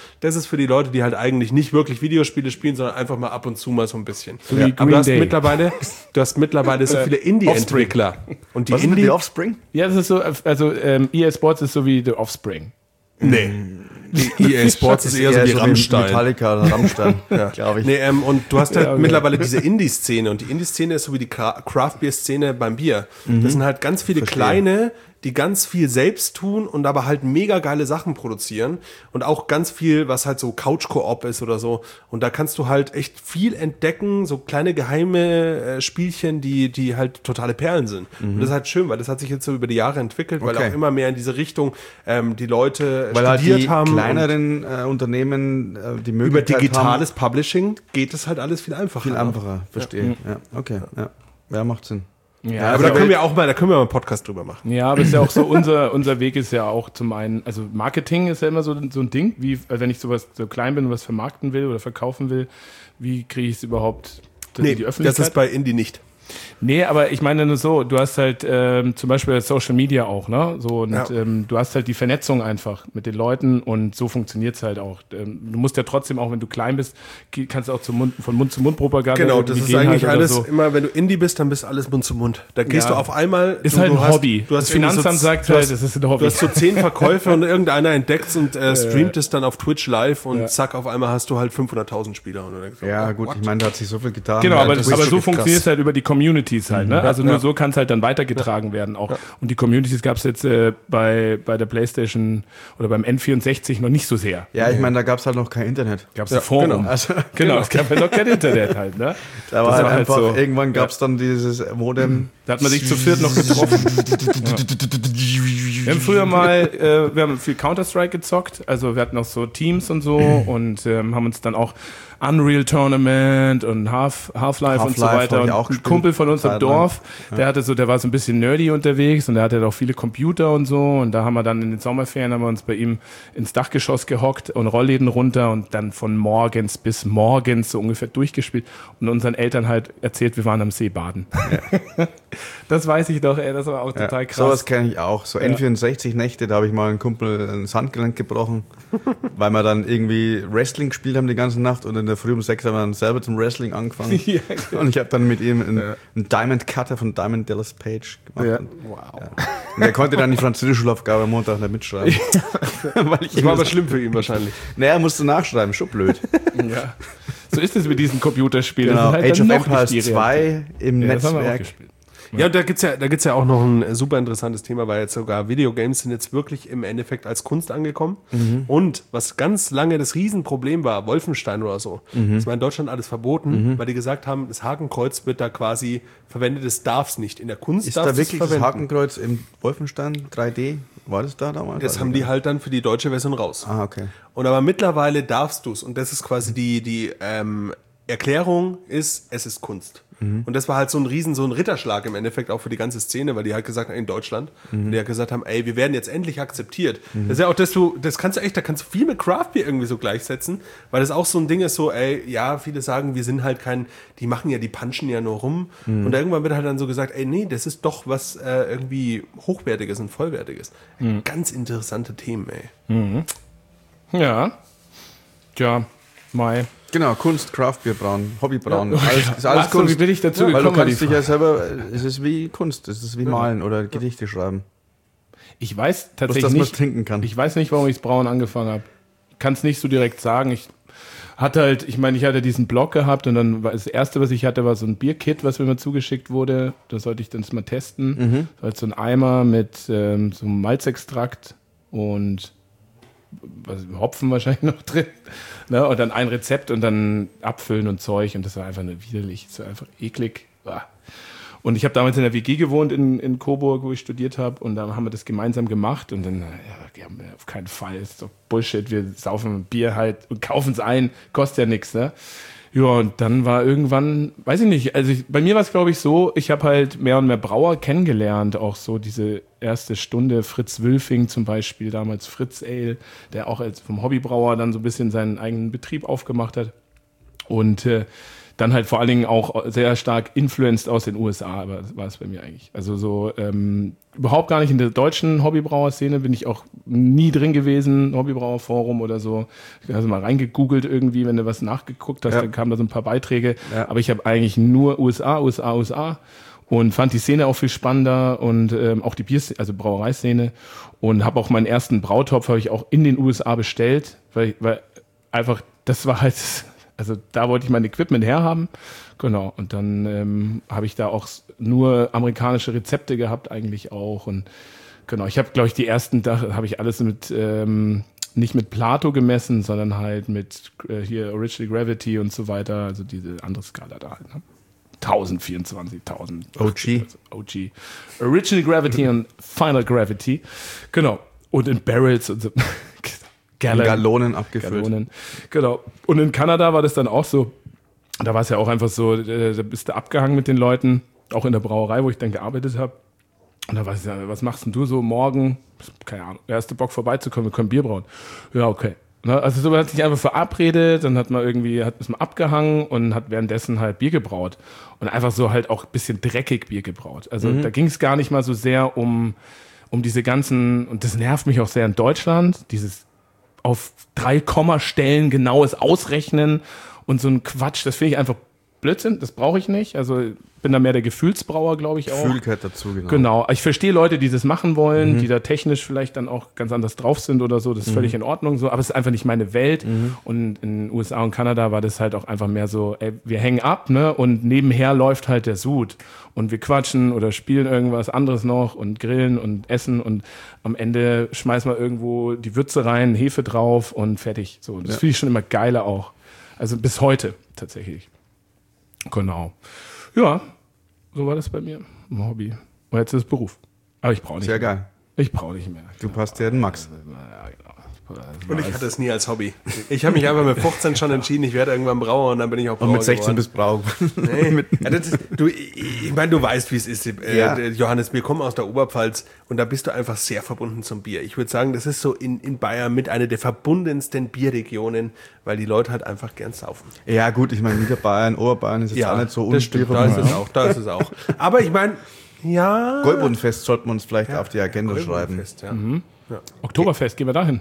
Speaker 4: das ist für die Leute, die halt eigentlich nicht wirklich Videospiele spielen, sondern einfach mal ab und zu mal so ein bisschen.
Speaker 2: So wie
Speaker 4: Aber du hast
Speaker 2: Day.
Speaker 4: mittlerweile so viele Indie-Entwickler. Und die
Speaker 3: Was ist mit
Speaker 4: Indie...
Speaker 3: The Offspring?
Speaker 2: Ja, das ist so, also EA Sports ist so wie The Offspring.
Speaker 4: Nee. Die EA Sports ist eher so wie Rammstein.
Speaker 3: Metallica oder Rammstein, glaube ich.
Speaker 4: Nee, und du hast halt
Speaker 2: okay.
Speaker 4: mittlerweile diese Indie-Szene und die Indie-Szene ist so wie die Craft-Beer-Szene beim Bier. Das sind halt ganz viele kleine, die ganz viel selbst tun und aber halt mega geile Sachen produzieren und auch ganz viel, was halt so Couch-Koop ist oder so. Und da kannst du halt echt viel entdecken, so kleine geheime Spielchen, die halt totale Perlen sind. Und das ist halt schön, weil das hat sich jetzt so über die Jahre entwickelt, weil
Speaker 3: Okay.
Speaker 4: auch immer mehr in diese Richtung die Leute
Speaker 3: Weil halt
Speaker 4: studiert
Speaker 3: die
Speaker 4: haben.
Speaker 3: kleineren Unternehmen die
Speaker 4: Über
Speaker 3: Möglichkeit
Speaker 4: digitales Publishing geht es halt alles viel einfacher.
Speaker 3: haben, viel
Speaker 4: ne?
Speaker 3: einfacher, verstehe. Ja, okay. Ja, macht Sinn.
Speaker 2: Ja,
Speaker 4: Aber da
Speaker 2: also-
Speaker 4: können wir mal einen Podcast drüber machen.
Speaker 2: Ja, aber es ist ja auch so, unser Weg ist ja auch zum einen, also Marketing ist ja immer so ein Ding, wie wenn ich sowas so klein bin und was vermarkten will oder verkaufen will, wie kriege ich es überhaupt in die Öffentlichkeit?
Speaker 4: das ist bei Indie nicht.
Speaker 2: Nee, aber ich meine nur so, du hast halt zum Beispiel Social Media auch, ne? So, und
Speaker 4: Ja.
Speaker 2: du hast halt die Vernetzung einfach mit den Leuten und so funktioniert's halt auch. Du musst ja trotzdem, auch wenn du klein bist, kannst du auch von Mund zu Mund Propaganda.
Speaker 4: Genau, das ist
Speaker 2: gehen
Speaker 4: eigentlich
Speaker 2: halt oder
Speaker 4: alles,
Speaker 2: so.
Speaker 4: immer wenn du Indie bist, dann bist alles Mund zu Mund. Da gehst
Speaker 2: Ja.
Speaker 4: du auf einmal...
Speaker 2: Ist
Speaker 4: du,
Speaker 2: halt
Speaker 4: du
Speaker 2: ein
Speaker 4: hast,
Speaker 2: Hobby.
Speaker 4: Du hast
Speaker 2: Das Finanzamt
Speaker 4: irgendwie
Speaker 2: sagt
Speaker 4: du
Speaker 2: halt,
Speaker 4: hast-
Speaker 2: das ist ein Hobby.
Speaker 4: Du hast so 10 Verkäufe und irgendeiner entdeckt und streamt es dann auf Twitch live und
Speaker 2: Ja.
Speaker 4: zack, auf einmal hast du halt 500.000 Spieler. Und du denkst,
Speaker 3: Ja,
Speaker 4: oh,
Speaker 3: gut,
Speaker 4: what?
Speaker 3: ich meine, da hat sich so viel getan.
Speaker 2: Genau,
Speaker 3: Ja,
Speaker 2: aber
Speaker 3: das
Speaker 2: so
Speaker 3: ist wirklich
Speaker 2: funktioniert es
Speaker 3: krass.
Speaker 2: halt über die Communities halt, ne? Also nur
Speaker 4: Ja.
Speaker 2: so kann es halt dann weitergetragen werden auch. Und die Communities gab es jetzt bei der PlayStation oder beim N64 noch nicht so sehr.
Speaker 3: Ja, ich meine, da gab es halt noch kein Internet.
Speaker 2: Gab es ein Forum.
Speaker 4: genau.
Speaker 3: Also,
Speaker 2: Genau, es gab ja noch kein Internet halt, ne?
Speaker 3: da war
Speaker 2: Das
Speaker 3: halt
Speaker 2: war halt
Speaker 3: einfach,
Speaker 2: so.
Speaker 3: irgendwann gab es dann dieses Modem.
Speaker 2: Da hat man sich zu viert noch getroffen. Wir haben früher mal, wir haben viel Counter-Strike gezockt, also wir hatten auch so Teams und so und haben uns dann auch Unreal Tournament und Half-Life und so
Speaker 3: Half-Life
Speaker 2: weiter.
Speaker 3: hab
Speaker 2: Und
Speaker 3: ich auch
Speaker 2: ein
Speaker 3: gespielt,
Speaker 2: Kumpel von uns im
Speaker 3: Zeit
Speaker 2: Dorf, der war so ein bisschen nerdy unterwegs und der hatte auch viele Computer und so und da haben wir dann in den Sommerferien haben wir uns bei ihm ins Dachgeschoss gehockt und Rollläden runter und dann von morgens bis morgens so ungefähr durchgespielt und unseren Eltern halt erzählt, wir waren am See baden. Das weiß ich doch, ey, das war auch total krass.
Speaker 3: Sowas kenne ich auch. So N64-Nächte, da habe ich mal einen Kumpel ein Handgelenk gebrochen, weil wir dann irgendwie Wrestling gespielt haben die ganze Nacht und in der Früh um 6 haben wir dann selber zum Wrestling angefangen.
Speaker 2: Ja,
Speaker 3: Und ich habe dann mit ihm einen Diamond Cutter von Diamond Dallas Page gemacht.
Speaker 2: Ja.
Speaker 3: Und, und er konnte dann die französische Schulaufgabe am Montag nicht mitschreiben. Weil ich
Speaker 4: Das war aber schlimm für ihn wahrscheinlich.
Speaker 3: naja, musst du nachschreiben, schon blöd.
Speaker 2: Ja. So ist es mit diesen Computerspielen.
Speaker 3: Genau,
Speaker 2: Das ist halt
Speaker 3: Age
Speaker 2: dann
Speaker 3: of
Speaker 2: noch
Speaker 3: Empires
Speaker 2: nicht die
Speaker 3: 2 im
Speaker 2: Ja, das haben wir auch
Speaker 3: Netzwerk.
Speaker 2: gespielt.
Speaker 4: Ja, und da gibt's ja auch noch ein super interessantes Thema, weil jetzt sogar Videogames sind jetzt wirklich im Endeffekt als Kunst angekommen. Und was ganz lange das Riesenproblem war, Wolfenstein oder so, das war in Deutschland alles verboten, weil die gesagt haben, das Hakenkreuz wird da quasi verwendet, das darf's nicht. In der Kunst
Speaker 3: Ist
Speaker 4: darfst
Speaker 3: da
Speaker 4: du es
Speaker 3: wirklich das
Speaker 4: verwenden.
Speaker 3: Hakenkreuz im Wolfenstein 3D? War das da damals?
Speaker 4: Das haben die halt dann für die deutsche Version raus.
Speaker 3: Ah, okay.
Speaker 4: Und aber mittlerweile darfst du es. Und das ist quasi die Erklärung ist, es ist Kunst. Und das war halt so ein Ritterschlag im Endeffekt auch für die ganze Szene, weil die halt gesagt haben, in Deutschland, die halt gesagt haben, ey, wir werden jetzt endlich akzeptiert. Das ist ja auch, das kannst du echt, da kannst du viel mit Craft Beer irgendwie so gleichsetzen, weil das auch so ein Ding ist so, ey, ja, viele sagen, wir sind halt die machen ja, die punchen ja nur rum. Und irgendwann wird halt dann so gesagt, ey, nee, das ist doch was irgendwie Hochwertiges und Vollwertiges. Ganz interessante Themen, ey.
Speaker 2: Ja. Tja, Mai.
Speaker 3: Genau, Kunst, Craftbier brauen, Hobbybrauen.
Speaker 2: Ja.
Speaker 3: Alles, ist alles
Speaker 2: Ach so,
Speaker 3: Kunst.
Speaker 2: wie bin ich dazu
Speaker 3: Weil du
Speaker 2: gekommen,
Speaker 3: kannst
Speaker 2: die
Speaker 3: dich ja selber, es ist wie Kunst, es ist wie Malen oder Gedichte schreiben.
Speaker 2: Ich weiß
Speaker 3: Bloß,
Speaker 2: tatsächlich
Speaker 3: dass man es
Speaker 2: nicht,
Speaker 3: trinken kann.
Speaker 2: ich weiß nicht, warum ich das Brauen angefangen habe. Kann es nicht so direkt sagen. Ich hatte diesen Blog gehabt und dann war das erste, was ich hatte, war so ein Bierkit, was mir mal zugeschickt wurde. Da sollte ich dann mal testen. Das war halt so ein Eimer mit so einem Malzextrakt und Hopfen wahrscheinlich noch drin. Ne? Und dann ein Rezept und dann abfüllen und Zeug. Und das war einfach widerlich, das war einfach eklig. Uah. Und ich habe damals in der WG gewohnt in Coburg, wo ich studiert habe. Und da haben wir das gemeinsam gemacht. Und dann, die haben wir auf keinen Fall, das ist doch Bullshit. Wir saufen Bier halt und kaufen es ein. Kostet ja nichts, ne? Ja, und dann war irgendwann, weiß ich nicht, also bei mir war es, glaube ich, so, ich habe halt mehr und mehr Brauer kennengelernt, auch so diese erste Stunde, Fritz Wülfing zum Beispiel, damals Fritz Ale, der auch als vom Hobbybrauer dann so ein bisschen seinen eigenen Betrieb aufgemacht hat. Und dann halt vor allen Dingen auch sehr stark influenced aus den USA, aber das war es bei mir eigentlich. Also so überhaupt gar nicht in der deutschen Hobbybrauer-Szene, bin ich auch nie drin gewesen, Hobbybrauer-Forum oder so. Ich habe mal reingegoogelt irgendwie, wenn du was nachgeguckt hast, dann kamen da so ein paar Beiträge. Ja. Aber ich habe eigentlich nur USA und fand die Szene auch viel spannender und auch die also Brauereiszene, und habe auch meinen ersten Brautopf habe ich auch in den USA bestellt, weil einfach, das war halt, also da wollte ich mein Equipment herhaben, genau, und dann habe ich da auch nur amerikanische Rezepte gehabt eigentlich auch, und genau, ich habe, glaube ich, die ersten, da habe ich alles mit nicht mit Plato gemessen, sondern halt mit hier Original Gravity und so weiter, also diese andere Skala da halt, ne? 1024, 1000. OG. Original Gravity und Final Gravity. Genau. Und in Barrels und so.
Speaker 3: Gallonen abgefüllt.
Speaker 2: Gallonen. Genau. Und in Kanada war das dann auch so. Da war es ja auch einfach so, da bist du abgehangen mit den Leuten, auch in der Brauerei, wo ich dann gearbeitet habe. Und da war es ja, was machst denn du so morgen? Keine Ahnung. Erste Bock vorbeizukommen, wir können Bier brauen. Ja, okay. Also so, man hat sich einfach verabredet, dann ist man abgehangen und hat währenddessen halt Bier gebraut. Und einfach so halt auch ein bisschen dreckig Bier gebraut. Also da ging es gar nicht mal so sehr um diese ganzen, und das nervt mich auch sehr in Deutschland, dieses auf 3 Kommastellen genaues Ausrechnen und so ein Quatsch, das finde ich einfach Blödsinn, das brauche ich nicht. Also bin da mehr der Gefühlsbrauer, glaube ich auch.
Speaker 3: Gefühl gehört dazu, genau.
Speaker 2: Genau. Ich verstehe Leute, die das machen wollen, die da technisch vielleicht dann auch ganz anders drauf sind oder so. Das ist völlig in Ordnung so. Aber es ist einfach nicht meine Welt. Und in den USA und Kanada war das halt auch einfach mehr so, ey, wir hängen ab, ne? Und nebenher läuft halt der Sud. Und wir quatschen oder spielen irgendwas anderes noch und grillen und essen. Und am Ende schmeißen wir irgendwo die Würze rein, Hefe drauf und fertig. So. Das finde ich schon immer geiler auch. Also bis heute tatsächlich. Genau. Ja, so war das bei mir im Hobby. Und jetzt ist es Beruf. Aber ich brauche nicht
Speaker 3: Sehr
Speaker 2: mehr.
Speaker 3: geil.
Speaker 2: Ich brauche nicht mehr.
Speaker 3: Du passt ja den Max.
Speaker 2: Ja, genau.
Speaker 4: Und ich hatte es nie als Hobby. Ich habe mich einfach mit 15 schon entschieden, ich werde irgendwann Brauer, und dann bin ich auch Brauer
Speaker 3: Und mit 16
Speaker 4: geworden.
Speaker 3: bist Brauer.
Speaker 4: Nee. Ja, ich meine, du weißt, wie es ist, Johannes, wir kommen aus der Oberpfalz und da bist du einfach sehr verbunden zum Bier. Ich würde sagen, das ist so in Bayern mit einer der verbundensten Bierregionen, weil die Leute halt einfach gern saufen.
Speaker 3: Ja gut, ich meine, Niederbayern, Oberbayern ist jetzt auch nicht so
Speaker 4: das stimmt, da ist es auch. Aber ich meine, ja...
Speaker 3: Goldbodenfest sollten wir uns vielleicht auf die Agenda schreiben.
Speaker 4: Ja. Ja.
Speaker 2: Oktoberfest, gehen wir dahin.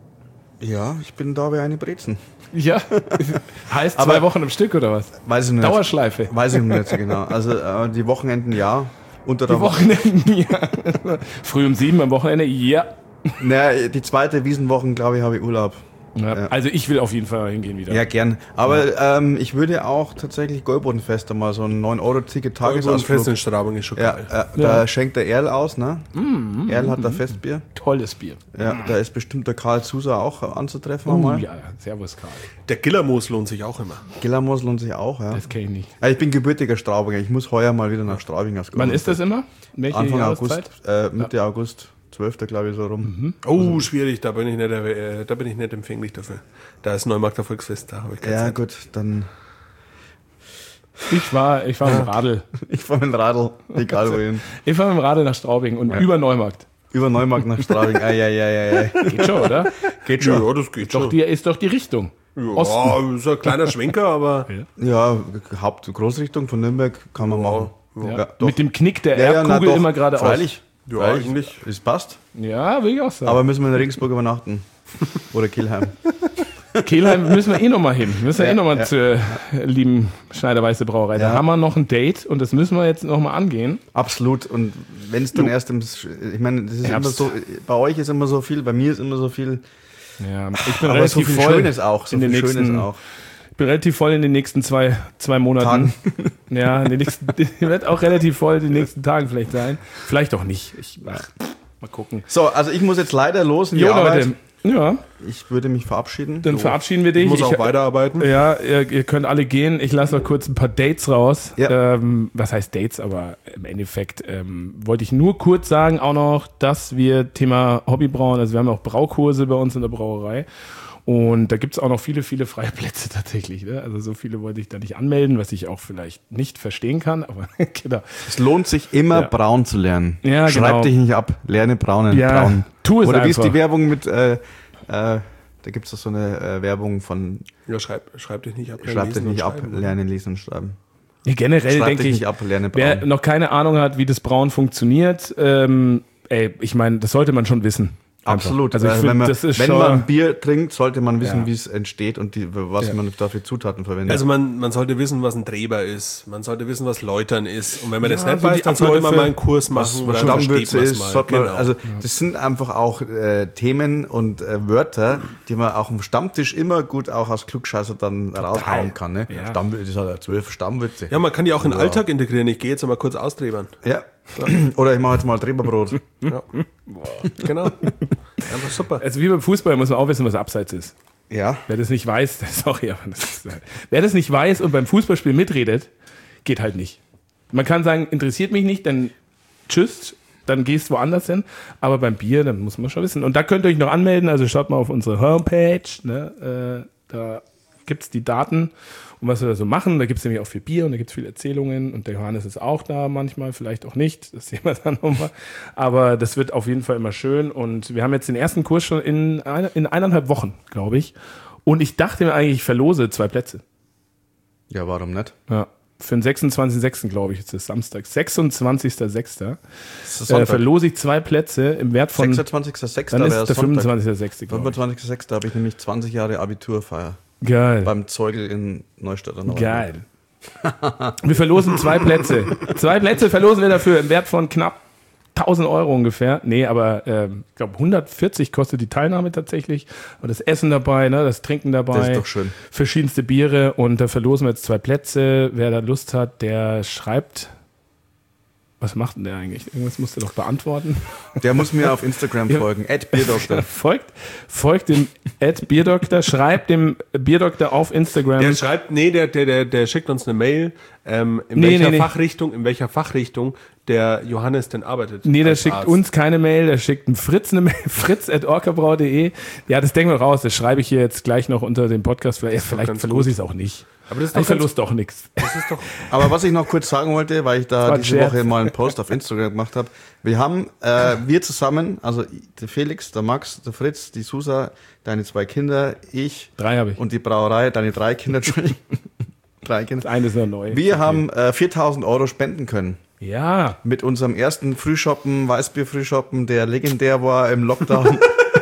Speaker 3: Ja, ich bin da wie eine Brezen.
Speaker 2: Ja, heißt 2 Wochen am Stück oder was?
Speaker 3: Weiß ich nicht.
Speaker 2: Dauerschleife.
Speaker 3: Weiß ich nicht so genau. Also die Wochenenden ja. Unter der
Speaker 2: Die Wochenenden, ja. Früh um 7 am Wochenende, ja.
Speaker 3: Naja, die zweite Wiesenwochen, glaube ich, habe ich Urlaub.
Speaker 2: Ja. Also ich will auf jeden Fall hingehen wieder.
Speaker 3: Ja, gern. Aber ich würde auch tatsächlich Goldbodenfest mal so ein 9-Euro-Ticket Tagesausflug.
Speaker 4: in Straubing ist schon geil.
Speaker 3: Da schenkt der Erl aus, ne? Erl hat da Festbier.
Speaker 2: Tolles Bier.
Speaker 3: Ja, da ist bestimmt der Karl Zuser auch anzutreffen einmal.
Speaker 2: Ja, servus Karl.
Speaker 4: Der Gillermoos lohnt sich auch immer.
Speaker 3: Gillermoos lohnt sich auch, ja.
Speaker 2: Das kenne ich nicht.
Speaker 3: Ich bin gebürtiger Straubinger. Ich muss heuer mal wieder nach Straubing.
Speaker 2: Wann ist das immer? Welche
Speaker 3: Anfang
Speaker 2: Jahreszeit?
Speaker 3: August, Mitte August. 12. glaube ich so rum.
Speaker 4: Oh, schwierig, da bin ich nicht empfänglich dafür. Da ist Neumarkter Volksfest, da habe ich keine
Speaker 3: Ja
Speaker 4: Zeit.
Speaker 3: gut, dann...
Speaker 2: Ich war mit dem Radl.
Speaker 3: Ich fahre mit dem Radl, egal wohin.
Speaker 2: Ich fahre mit dem Radl nach Straubing und über Neumarkt.
Speaker 3: Über Neumarkt nach Straubing.
Speaker 2: Geht schon, oder?
Speaker 3: Geht schon.
Speaker 4: Ja, das geht schon.
Speaker 2: Ist doch die Richtung.
Speaker 4: Ja, ist ein kleiner Schwenker, aber...
Speaker 3: Ja, Großrichtung von Nürnberg kann man machen.
Speaker 2: Ja. Mit dem Knick der Erdkugel immer geradeaus.
Speaker 3: Freilich.
Speaker 4: Ja,
Speaker 3: Freilich.
Speaker 4: eigentlich.
Speaker 3: Es passt.
Speaker 2: Ja, will ich auch sagen.
Speaker 3: Aber müssen wir in Regensburg übernachten. Oder Kelheim.
Speaker 2: Kelheim müssen wir nochmal hin. Müssen wir nochmal zur lieben Schneider-Weiße Brauerei. Da haben wir noch ein Date und das müssen wir jetzt nochmal angehen.
Speaker 3: Absolut. Und wenn es dann erst ich meine, das ist immer so, bei euch ist immer so viel, bei mir ist immer so viel.
Speaker 2: Ja, ich bin
Speaker 3: Aber so
Speaker 2: relativ
Speaker 3: viel
Speaker 2: voll
Speaker 3: Schönes auch. So
Speaker 2: in den
Speaker 3: viel
Speaker 2: nächsten,
Speaker 3: Schönes auch.
Speaker 2: Ich bin relativ voll in den nächsten zwei Monaten. Ja, ich werde auch relativ voll in den nächsten Tagen vielleicht sein. Vielleicht auch nicht. Mal gucken.
Speaker 3: So, also ich muss jetzt leider los in die
Speaker 2: Jo,
Speaker 3: Arbeit.
Speaker 2: Leute. Ja,
Speaker 3: Ich würde mich verabschieden.
Speaker 2: dann verabschieden wir dich.
Speaker 4: Ich muss auch weiterarbeiten.
Speaker 2: Ja, ihr könnt alle gehen. Ich lasse noch kurz ein paar Dates raus.
Speaker 3: Ja.
Speaker 2: Was heißt Dates? Aber im Endeffekt wollte ich nur kurz sagen auch noch, dass wir Thema Hobbybrauen, also wir haben auch Braukurse bei uns in der Brauerei. Und da gibt es auch noch viele, viele freie Plätze tatsächlich. Ne? Also so viele wollte ich da nicht anmelden, was ich auch vielleicht nicht verstehen kann. Aber genau.
Speaker 3: Es lohnt sich immer, braun zu lernen.
Speaker 2: Ja,
Speaker 3: Schreib
Speaker 2: genau.
Speaker 3: dich nicht ab, lerne brauen.
Speaker 2: Ja, tu es
Speaker 3: Oder wie ist
Speaker 2: einfach.
Speaker 3: die Werbung mit Da gibt es so eine Werbung von
Speaker 4: Ja, schreib dich nicht ab.
Speaker 3: Schreib dich nicht ab,
Speaker 4: schreiben, oder?
Speaker 3: lernen, lesen und schreiben.
Speaker 2: Ja, generell
Speaker 3: Schreib
Speaker 2: denke
Speaker 3: dich
Speaker 2: ich,
Speaker 3: nicht ab, lerne
Speaker 2: wer
Speaker 3: brauen.
Speaker 2: noch keine Ahnung hat, wie das Brauen funktioniert, ich meine, das sollte man schon wissen. Einfach.
Speaker 3: Absolut.
Speaker 2: Also ich
Speaker 3: wenn
Speaker 2: finde,
Speaker 3: man,
Speaker 2: das ist
Speaker 3: wenn
Speaker 2: schon,
Speaker 3: man Bier trinkt, sollte man wissen,
Speaker 2: Ja.
Speaker 3: wie es entsteht und was man dafür Zutaten verwendet.
Speaker 4: Also man sollte wissen, was ein Treber ist. Man sollte wissen, was Läutern ist. Und wenn man das nicht
Speaker 2: so die
Speaker 4: weiß, dann sollte man
Speaker 2: Abläufe,
Speaker 4: mal einen Kurs machen.
Speaker 3: was
Speaker 4: dann
Speaker 3: Stammwürze
Speaker 4: versteht man's
Speaker 3: ist,
Speaker 4: mal.
Speaker 3: sollte man,
Speaker 4: Genau.
Speaker 3: also das sind einfach auch Themen und Wörter, die man auch am Stammtisch immer gut auch als Klugscheißer dann raushauen kann. Ne?
Speaker 2: Ja.
Speaker 3: Stammwürze, das hat ja 12 Stammwürze.
Speaker 4: Ja, man kann die auch in den Alltag integrieren. Ich gehe jetzt mal kurz austrebern.
Speaker 3: Ja. Oder ich mache jetzt mal Treberbrot.
Speaker 4: Ja. Genau. Einfach super.
Speaker 2: also wie beim Fußball muss man auch wissen, was Abseits ist.
Speaker 3: Ja.
Speaker 2: Wer das nicht weiß, sorry, aber wer das nicht weiß und beim Fußballspiel mitredet, geht halt nicht. Man kann sagen, interessiert mich nicht, dann tschüss, dann gehst du woanders hin. Aber beim Bier, dann muss man schon wissen. Und da könnt ihr euch noch anmelden, also schaut mal auf unsere Homepage, ne? Da gibt es die Daten und was wir da so machen. Da gibt es nämlich auch viel Bier und da gibt es viele Erzählungen und der Johannes ist auch da manchmal, vielleicht auch nicht, das sehen wir dann nochmal. Aber das wird auf jeden Fall immer schön und wir haben jetzt den ersten Kurs schon in 1,5 Wochen, glaube ich. Und ich dachte mir eigentlich, ich verlose 2 Plätze.
Speaker 3: Ja, warum nicht?
Speaker 2: Ja. Für den 26.06. glaube ich, ist es Samstag. 26.06.
Speaker 3: Das ist Sonntag.
Speaker 2: Verlose ich 2 Plätze im Wert von.
Speaker 3: 26.06.
Speaker 2: Dann ist
Speaker 3: wäre
Speaker 2: der
Speaker 3: Sonntag.
Speaker 2: 25.06. glaube ich.
Speaker 3: 25.06. habe ich nämlich 20 Jahre Abiturfeier.
Speaker 2: Geil.
Speaker 3: Beim Zeugel in Neustadt an der Wald.
Speaker 2: Geil. Wir verlosen 2 Plätze. 2 Plätze verlosen wir dafür im Wert von knapp 1.000 Euro ungefähr. Nee, aber ich glaube 140 kostet die Teilnahme tatsächlich. Und das Essen dabei, ne, das Trinken dabei.
Speaker 3: Das ist doch schön.
Speaker 2: Verschiedenste Biere und da verlosen wir jetzt 2 Plätze. Wer da Lust hat, der schreibt. Was macht denn der eigentlich? Irgendwas musst du doch beantworten.
Speaker 3: Der muss mir auf Instagram folgen. @Bierdoktor.
Speaker 2: Folgt dem @Bierdoktor, schreibt dem Bierdoktor auf Instagram.
Speaker 4: Der schreibt, der schickt uns eine Mail, in welcher Fachrichtung der Johannes denn arbeitet.
Speaker 2: Nee, der
Speaker 4: als
Speaker 2: schickt
Speaker 4: Arzt.
Speaker 2: uns keine Mail, der schickt einen Fritz eine Mail, fritz@orcabrau.de. Ja, das denken wir raus, das schreibe ich hier jetzt gleich noch unter dem Podcast. Vielleicht
Speaker 4: ganz
Speaker 2: verlose
Speaker 4: gut.
Speaker 2: ich es auch nicht.
Speaker 4: Aber das ist
Speaker 2: Ich
Speaker 4: doch
Speaker 2: verlose doch nichts.
Speaker 4: Das ist doch
Speaker 3: Aber was ich noch kurz sagen wollte, weil ich da
Speaker 2: war ein
Speaker 3: diese
Speaker 2: Scherz.
Speaker 3: Woche mal einen Post auf Instagram gemacht habe. Wir haben, wir zusammen, also der Felix, der Max, der Fritz, die Susa, deine 2 Kinder, ich
Speaker 2: 3 habe ich.
Speaker 3: und die Brauerei, deine 3 Kinder, Entschuldigung. 3 Kinder.
Speaker 2: Das eine ist noch neu.
Speaker 3: Wir haben 4.000 Euro spenden können.
Speaker 2: Ja,
Speaker 3: Mit unserem ersten Frühshoppen, Weißbier-Frühshoppen, der legendär war im Lockdown.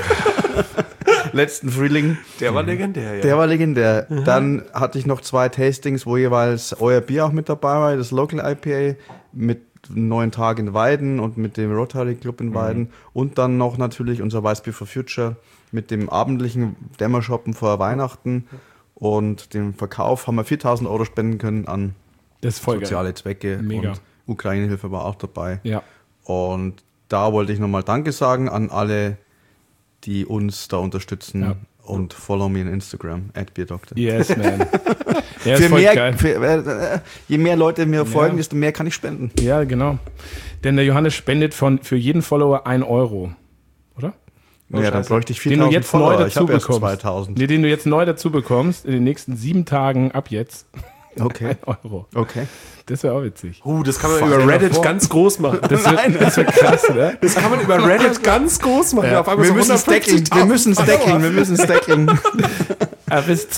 Speaker 3: Letzten Frühling.
Speaker 4: der war legendär, ja.
Speaker 3: Der war legendär. Dann hatte ich noch 2 Tastings, wo jeweils euer Bier auch mit dabei war, das Local IPA mit 9 Tagen in Weiden und mit dem Rotary Club in Weiden und dann noch natürlich unser Weißbier for Future mit dem abendlichen Dämmershoppen vor Weihnachten und dem Verkauf haben wir 4.000 Euro spenden können an
Speaker 2: das ist voll
Speaker 3: soziale
Speaker 2: geil.
Speaker 3: Zwecke
Speaker 2: Mega.
Speaker 3: und Ukraine-Hilfe war auch dabei.
Speaker 2: Ja.
Speaker 3: Und da wollte ich nochmal Danke sagen an alle, die uns da unterstützen
Speaker 2: Ja.
Speaker 3: und follow me on Instagram, @Bierdoktor.
Speaker 2: Yes, man. Ja, ist
Speaker 3: Für
Speaker 2: voll
Speaker 3: mehr,
Speaker 2: geil.
Speaker 3: je mehr Leute mir folgen, desto mehr kann ich spenden.
Speaker 2: Ja, genau. Denn der Johannes spendet für jeden Follower 1 Euro. Oder?
Speaker 3: Ja, dann bräuchte ich
Speaker 2: Den
Speaker 3: 4.000
Speaker 2: du jetzt neu
Speaker 3: Follower. Ich
Speaker 2: dazu
Speaker 3: habe erst
Speaker 2: bekommst.
Speaker 3: 2.000.
Speaker 2: Nee, den du jetzt neu dazu bekommst, in den nächsten 7 Tagen ab jetzt.
Speaker 3: Okay,
Speaker 2: 1 Euro.
Speaker 3: okay.
Speaker 2: Das wäre auch witzig.
Speaker 4: Das kann man
Speaker 3: Fuck,
Speaker 4: über
Speaker 3: stell dir
Speaker 4: Reddit
Speaker 3: vor.
Speaker 4: ganz groß machen.
Speaker 2: Das wird krass, ne?
Speaker 4: Das kann man über Reddit ganz groß machen.
Speaker 2: Ja.
Speaker 4: Auf einmal
Speaker 3: Wir
Speaker 4: so
Speaker 3: müssen stacken,
Speaker 4: 150.000
Speaker 3: wir müssen stacken,
Speaker 4: Follower.
Speaker 3: wir müssen stacken.
Speaker 2: Bis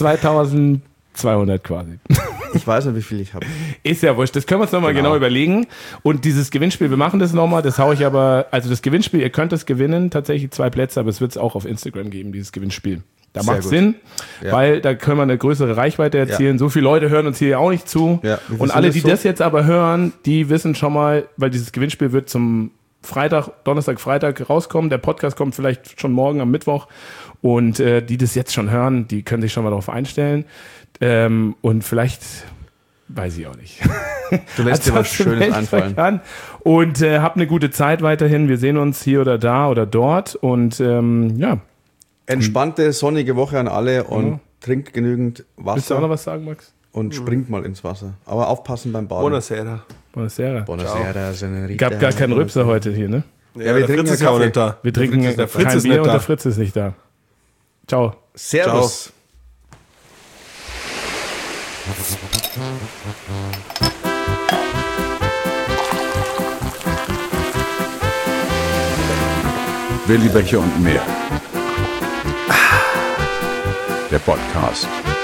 Speaker 2: 2200 quasi.
Speaker 3: Ich weiß nicht, wie viel ich habe.
Speaker 2: Ist ja wurscht. Das können wir uns nochmal genau überlegen. Und dieses Gewinnspiel, wir machen das nochmal. Das haue ich aber, also das Gewinnspiel, ihr könnt es gewinnen, tatsächlich 2 Plätze, aber es wird es auch auf Instagram geben, dieses Gewinnspiel. Da
Speaker 3: Sehr
Speaker 2: macht es
Speaker 3: gut.
Speaker 2: Sinn,
Speaker 3: Ja.
Speaker 2: weil da können wir eine größere Reichweite erzielen. So viele Leute hören uns hier ja auch nicht zu.
Speaker 3: Ja, wie viel
Speaker 2: Und
Speaker 3: sind
Speaker 2: alle,
Speaker 3: das
Speaker 2: die
Speaker 3: so?
Speaker 2: das jetzt aber hören, die wissen schon mal, weil dieses Gewinnspiel wird zum Donnerstag, Freitag rauskommen. Der Podcast kommt vielleicht schon morgen am Mittwoch. Und die das jetzt schon hören, die können sich schon mal darauf einstellen. Und vielleicht, weiß ich auch nicht.
Speaker 3: Du lässt dir was
Speaker 2: Ansonsten
Speaker 3: Schönes
Speaker 2: meldet
Speaker 3: einfallen.
Speaker 2: euch an. Und habt eine gute Zeit weiterhin. Wir sehen uns hier oder da oder dort. Und ja,
Speaker 3: Entspannte, sonnige Woche an alle und trinkt genügend
Speaker 2: willst du auch noch
Speaker 3: Wasser
Speaker 2: was sagen, Max?
Speaker 3: und springt mal ins Wasser. Aber aufpassen beim Baden.
Speaker 4: Buonasera.
Speaker 2: Buonasera.
Speaker 3: Buonasera, Senorita.
Speaker 2: Gab gar keinen Rübser heute hier, ne?
Speaker 4: Ja,
Speaker 3: wir
Speaker 4: der
Speaker 3: trinken
Speaker 4: Fritz ist
Speaker 3: ja
Speaker 4: ja auch
Speaker 3: Kaffee.
Speaker 4: nicht da.
Speaker 2: Wir trinken
Speaker 4: der Fritz
Speaker 2: kein
Speaker 4: ist
Speaker 2: Bier
Speaker 4: nicht
Speaker 2: und
Speaker 4: da.
Speaker 2: der Fritz ist nicht da. Ciao.
Speaker 3: Servus.
Speaker 1: Willi Becher und mehr. Der Podcast.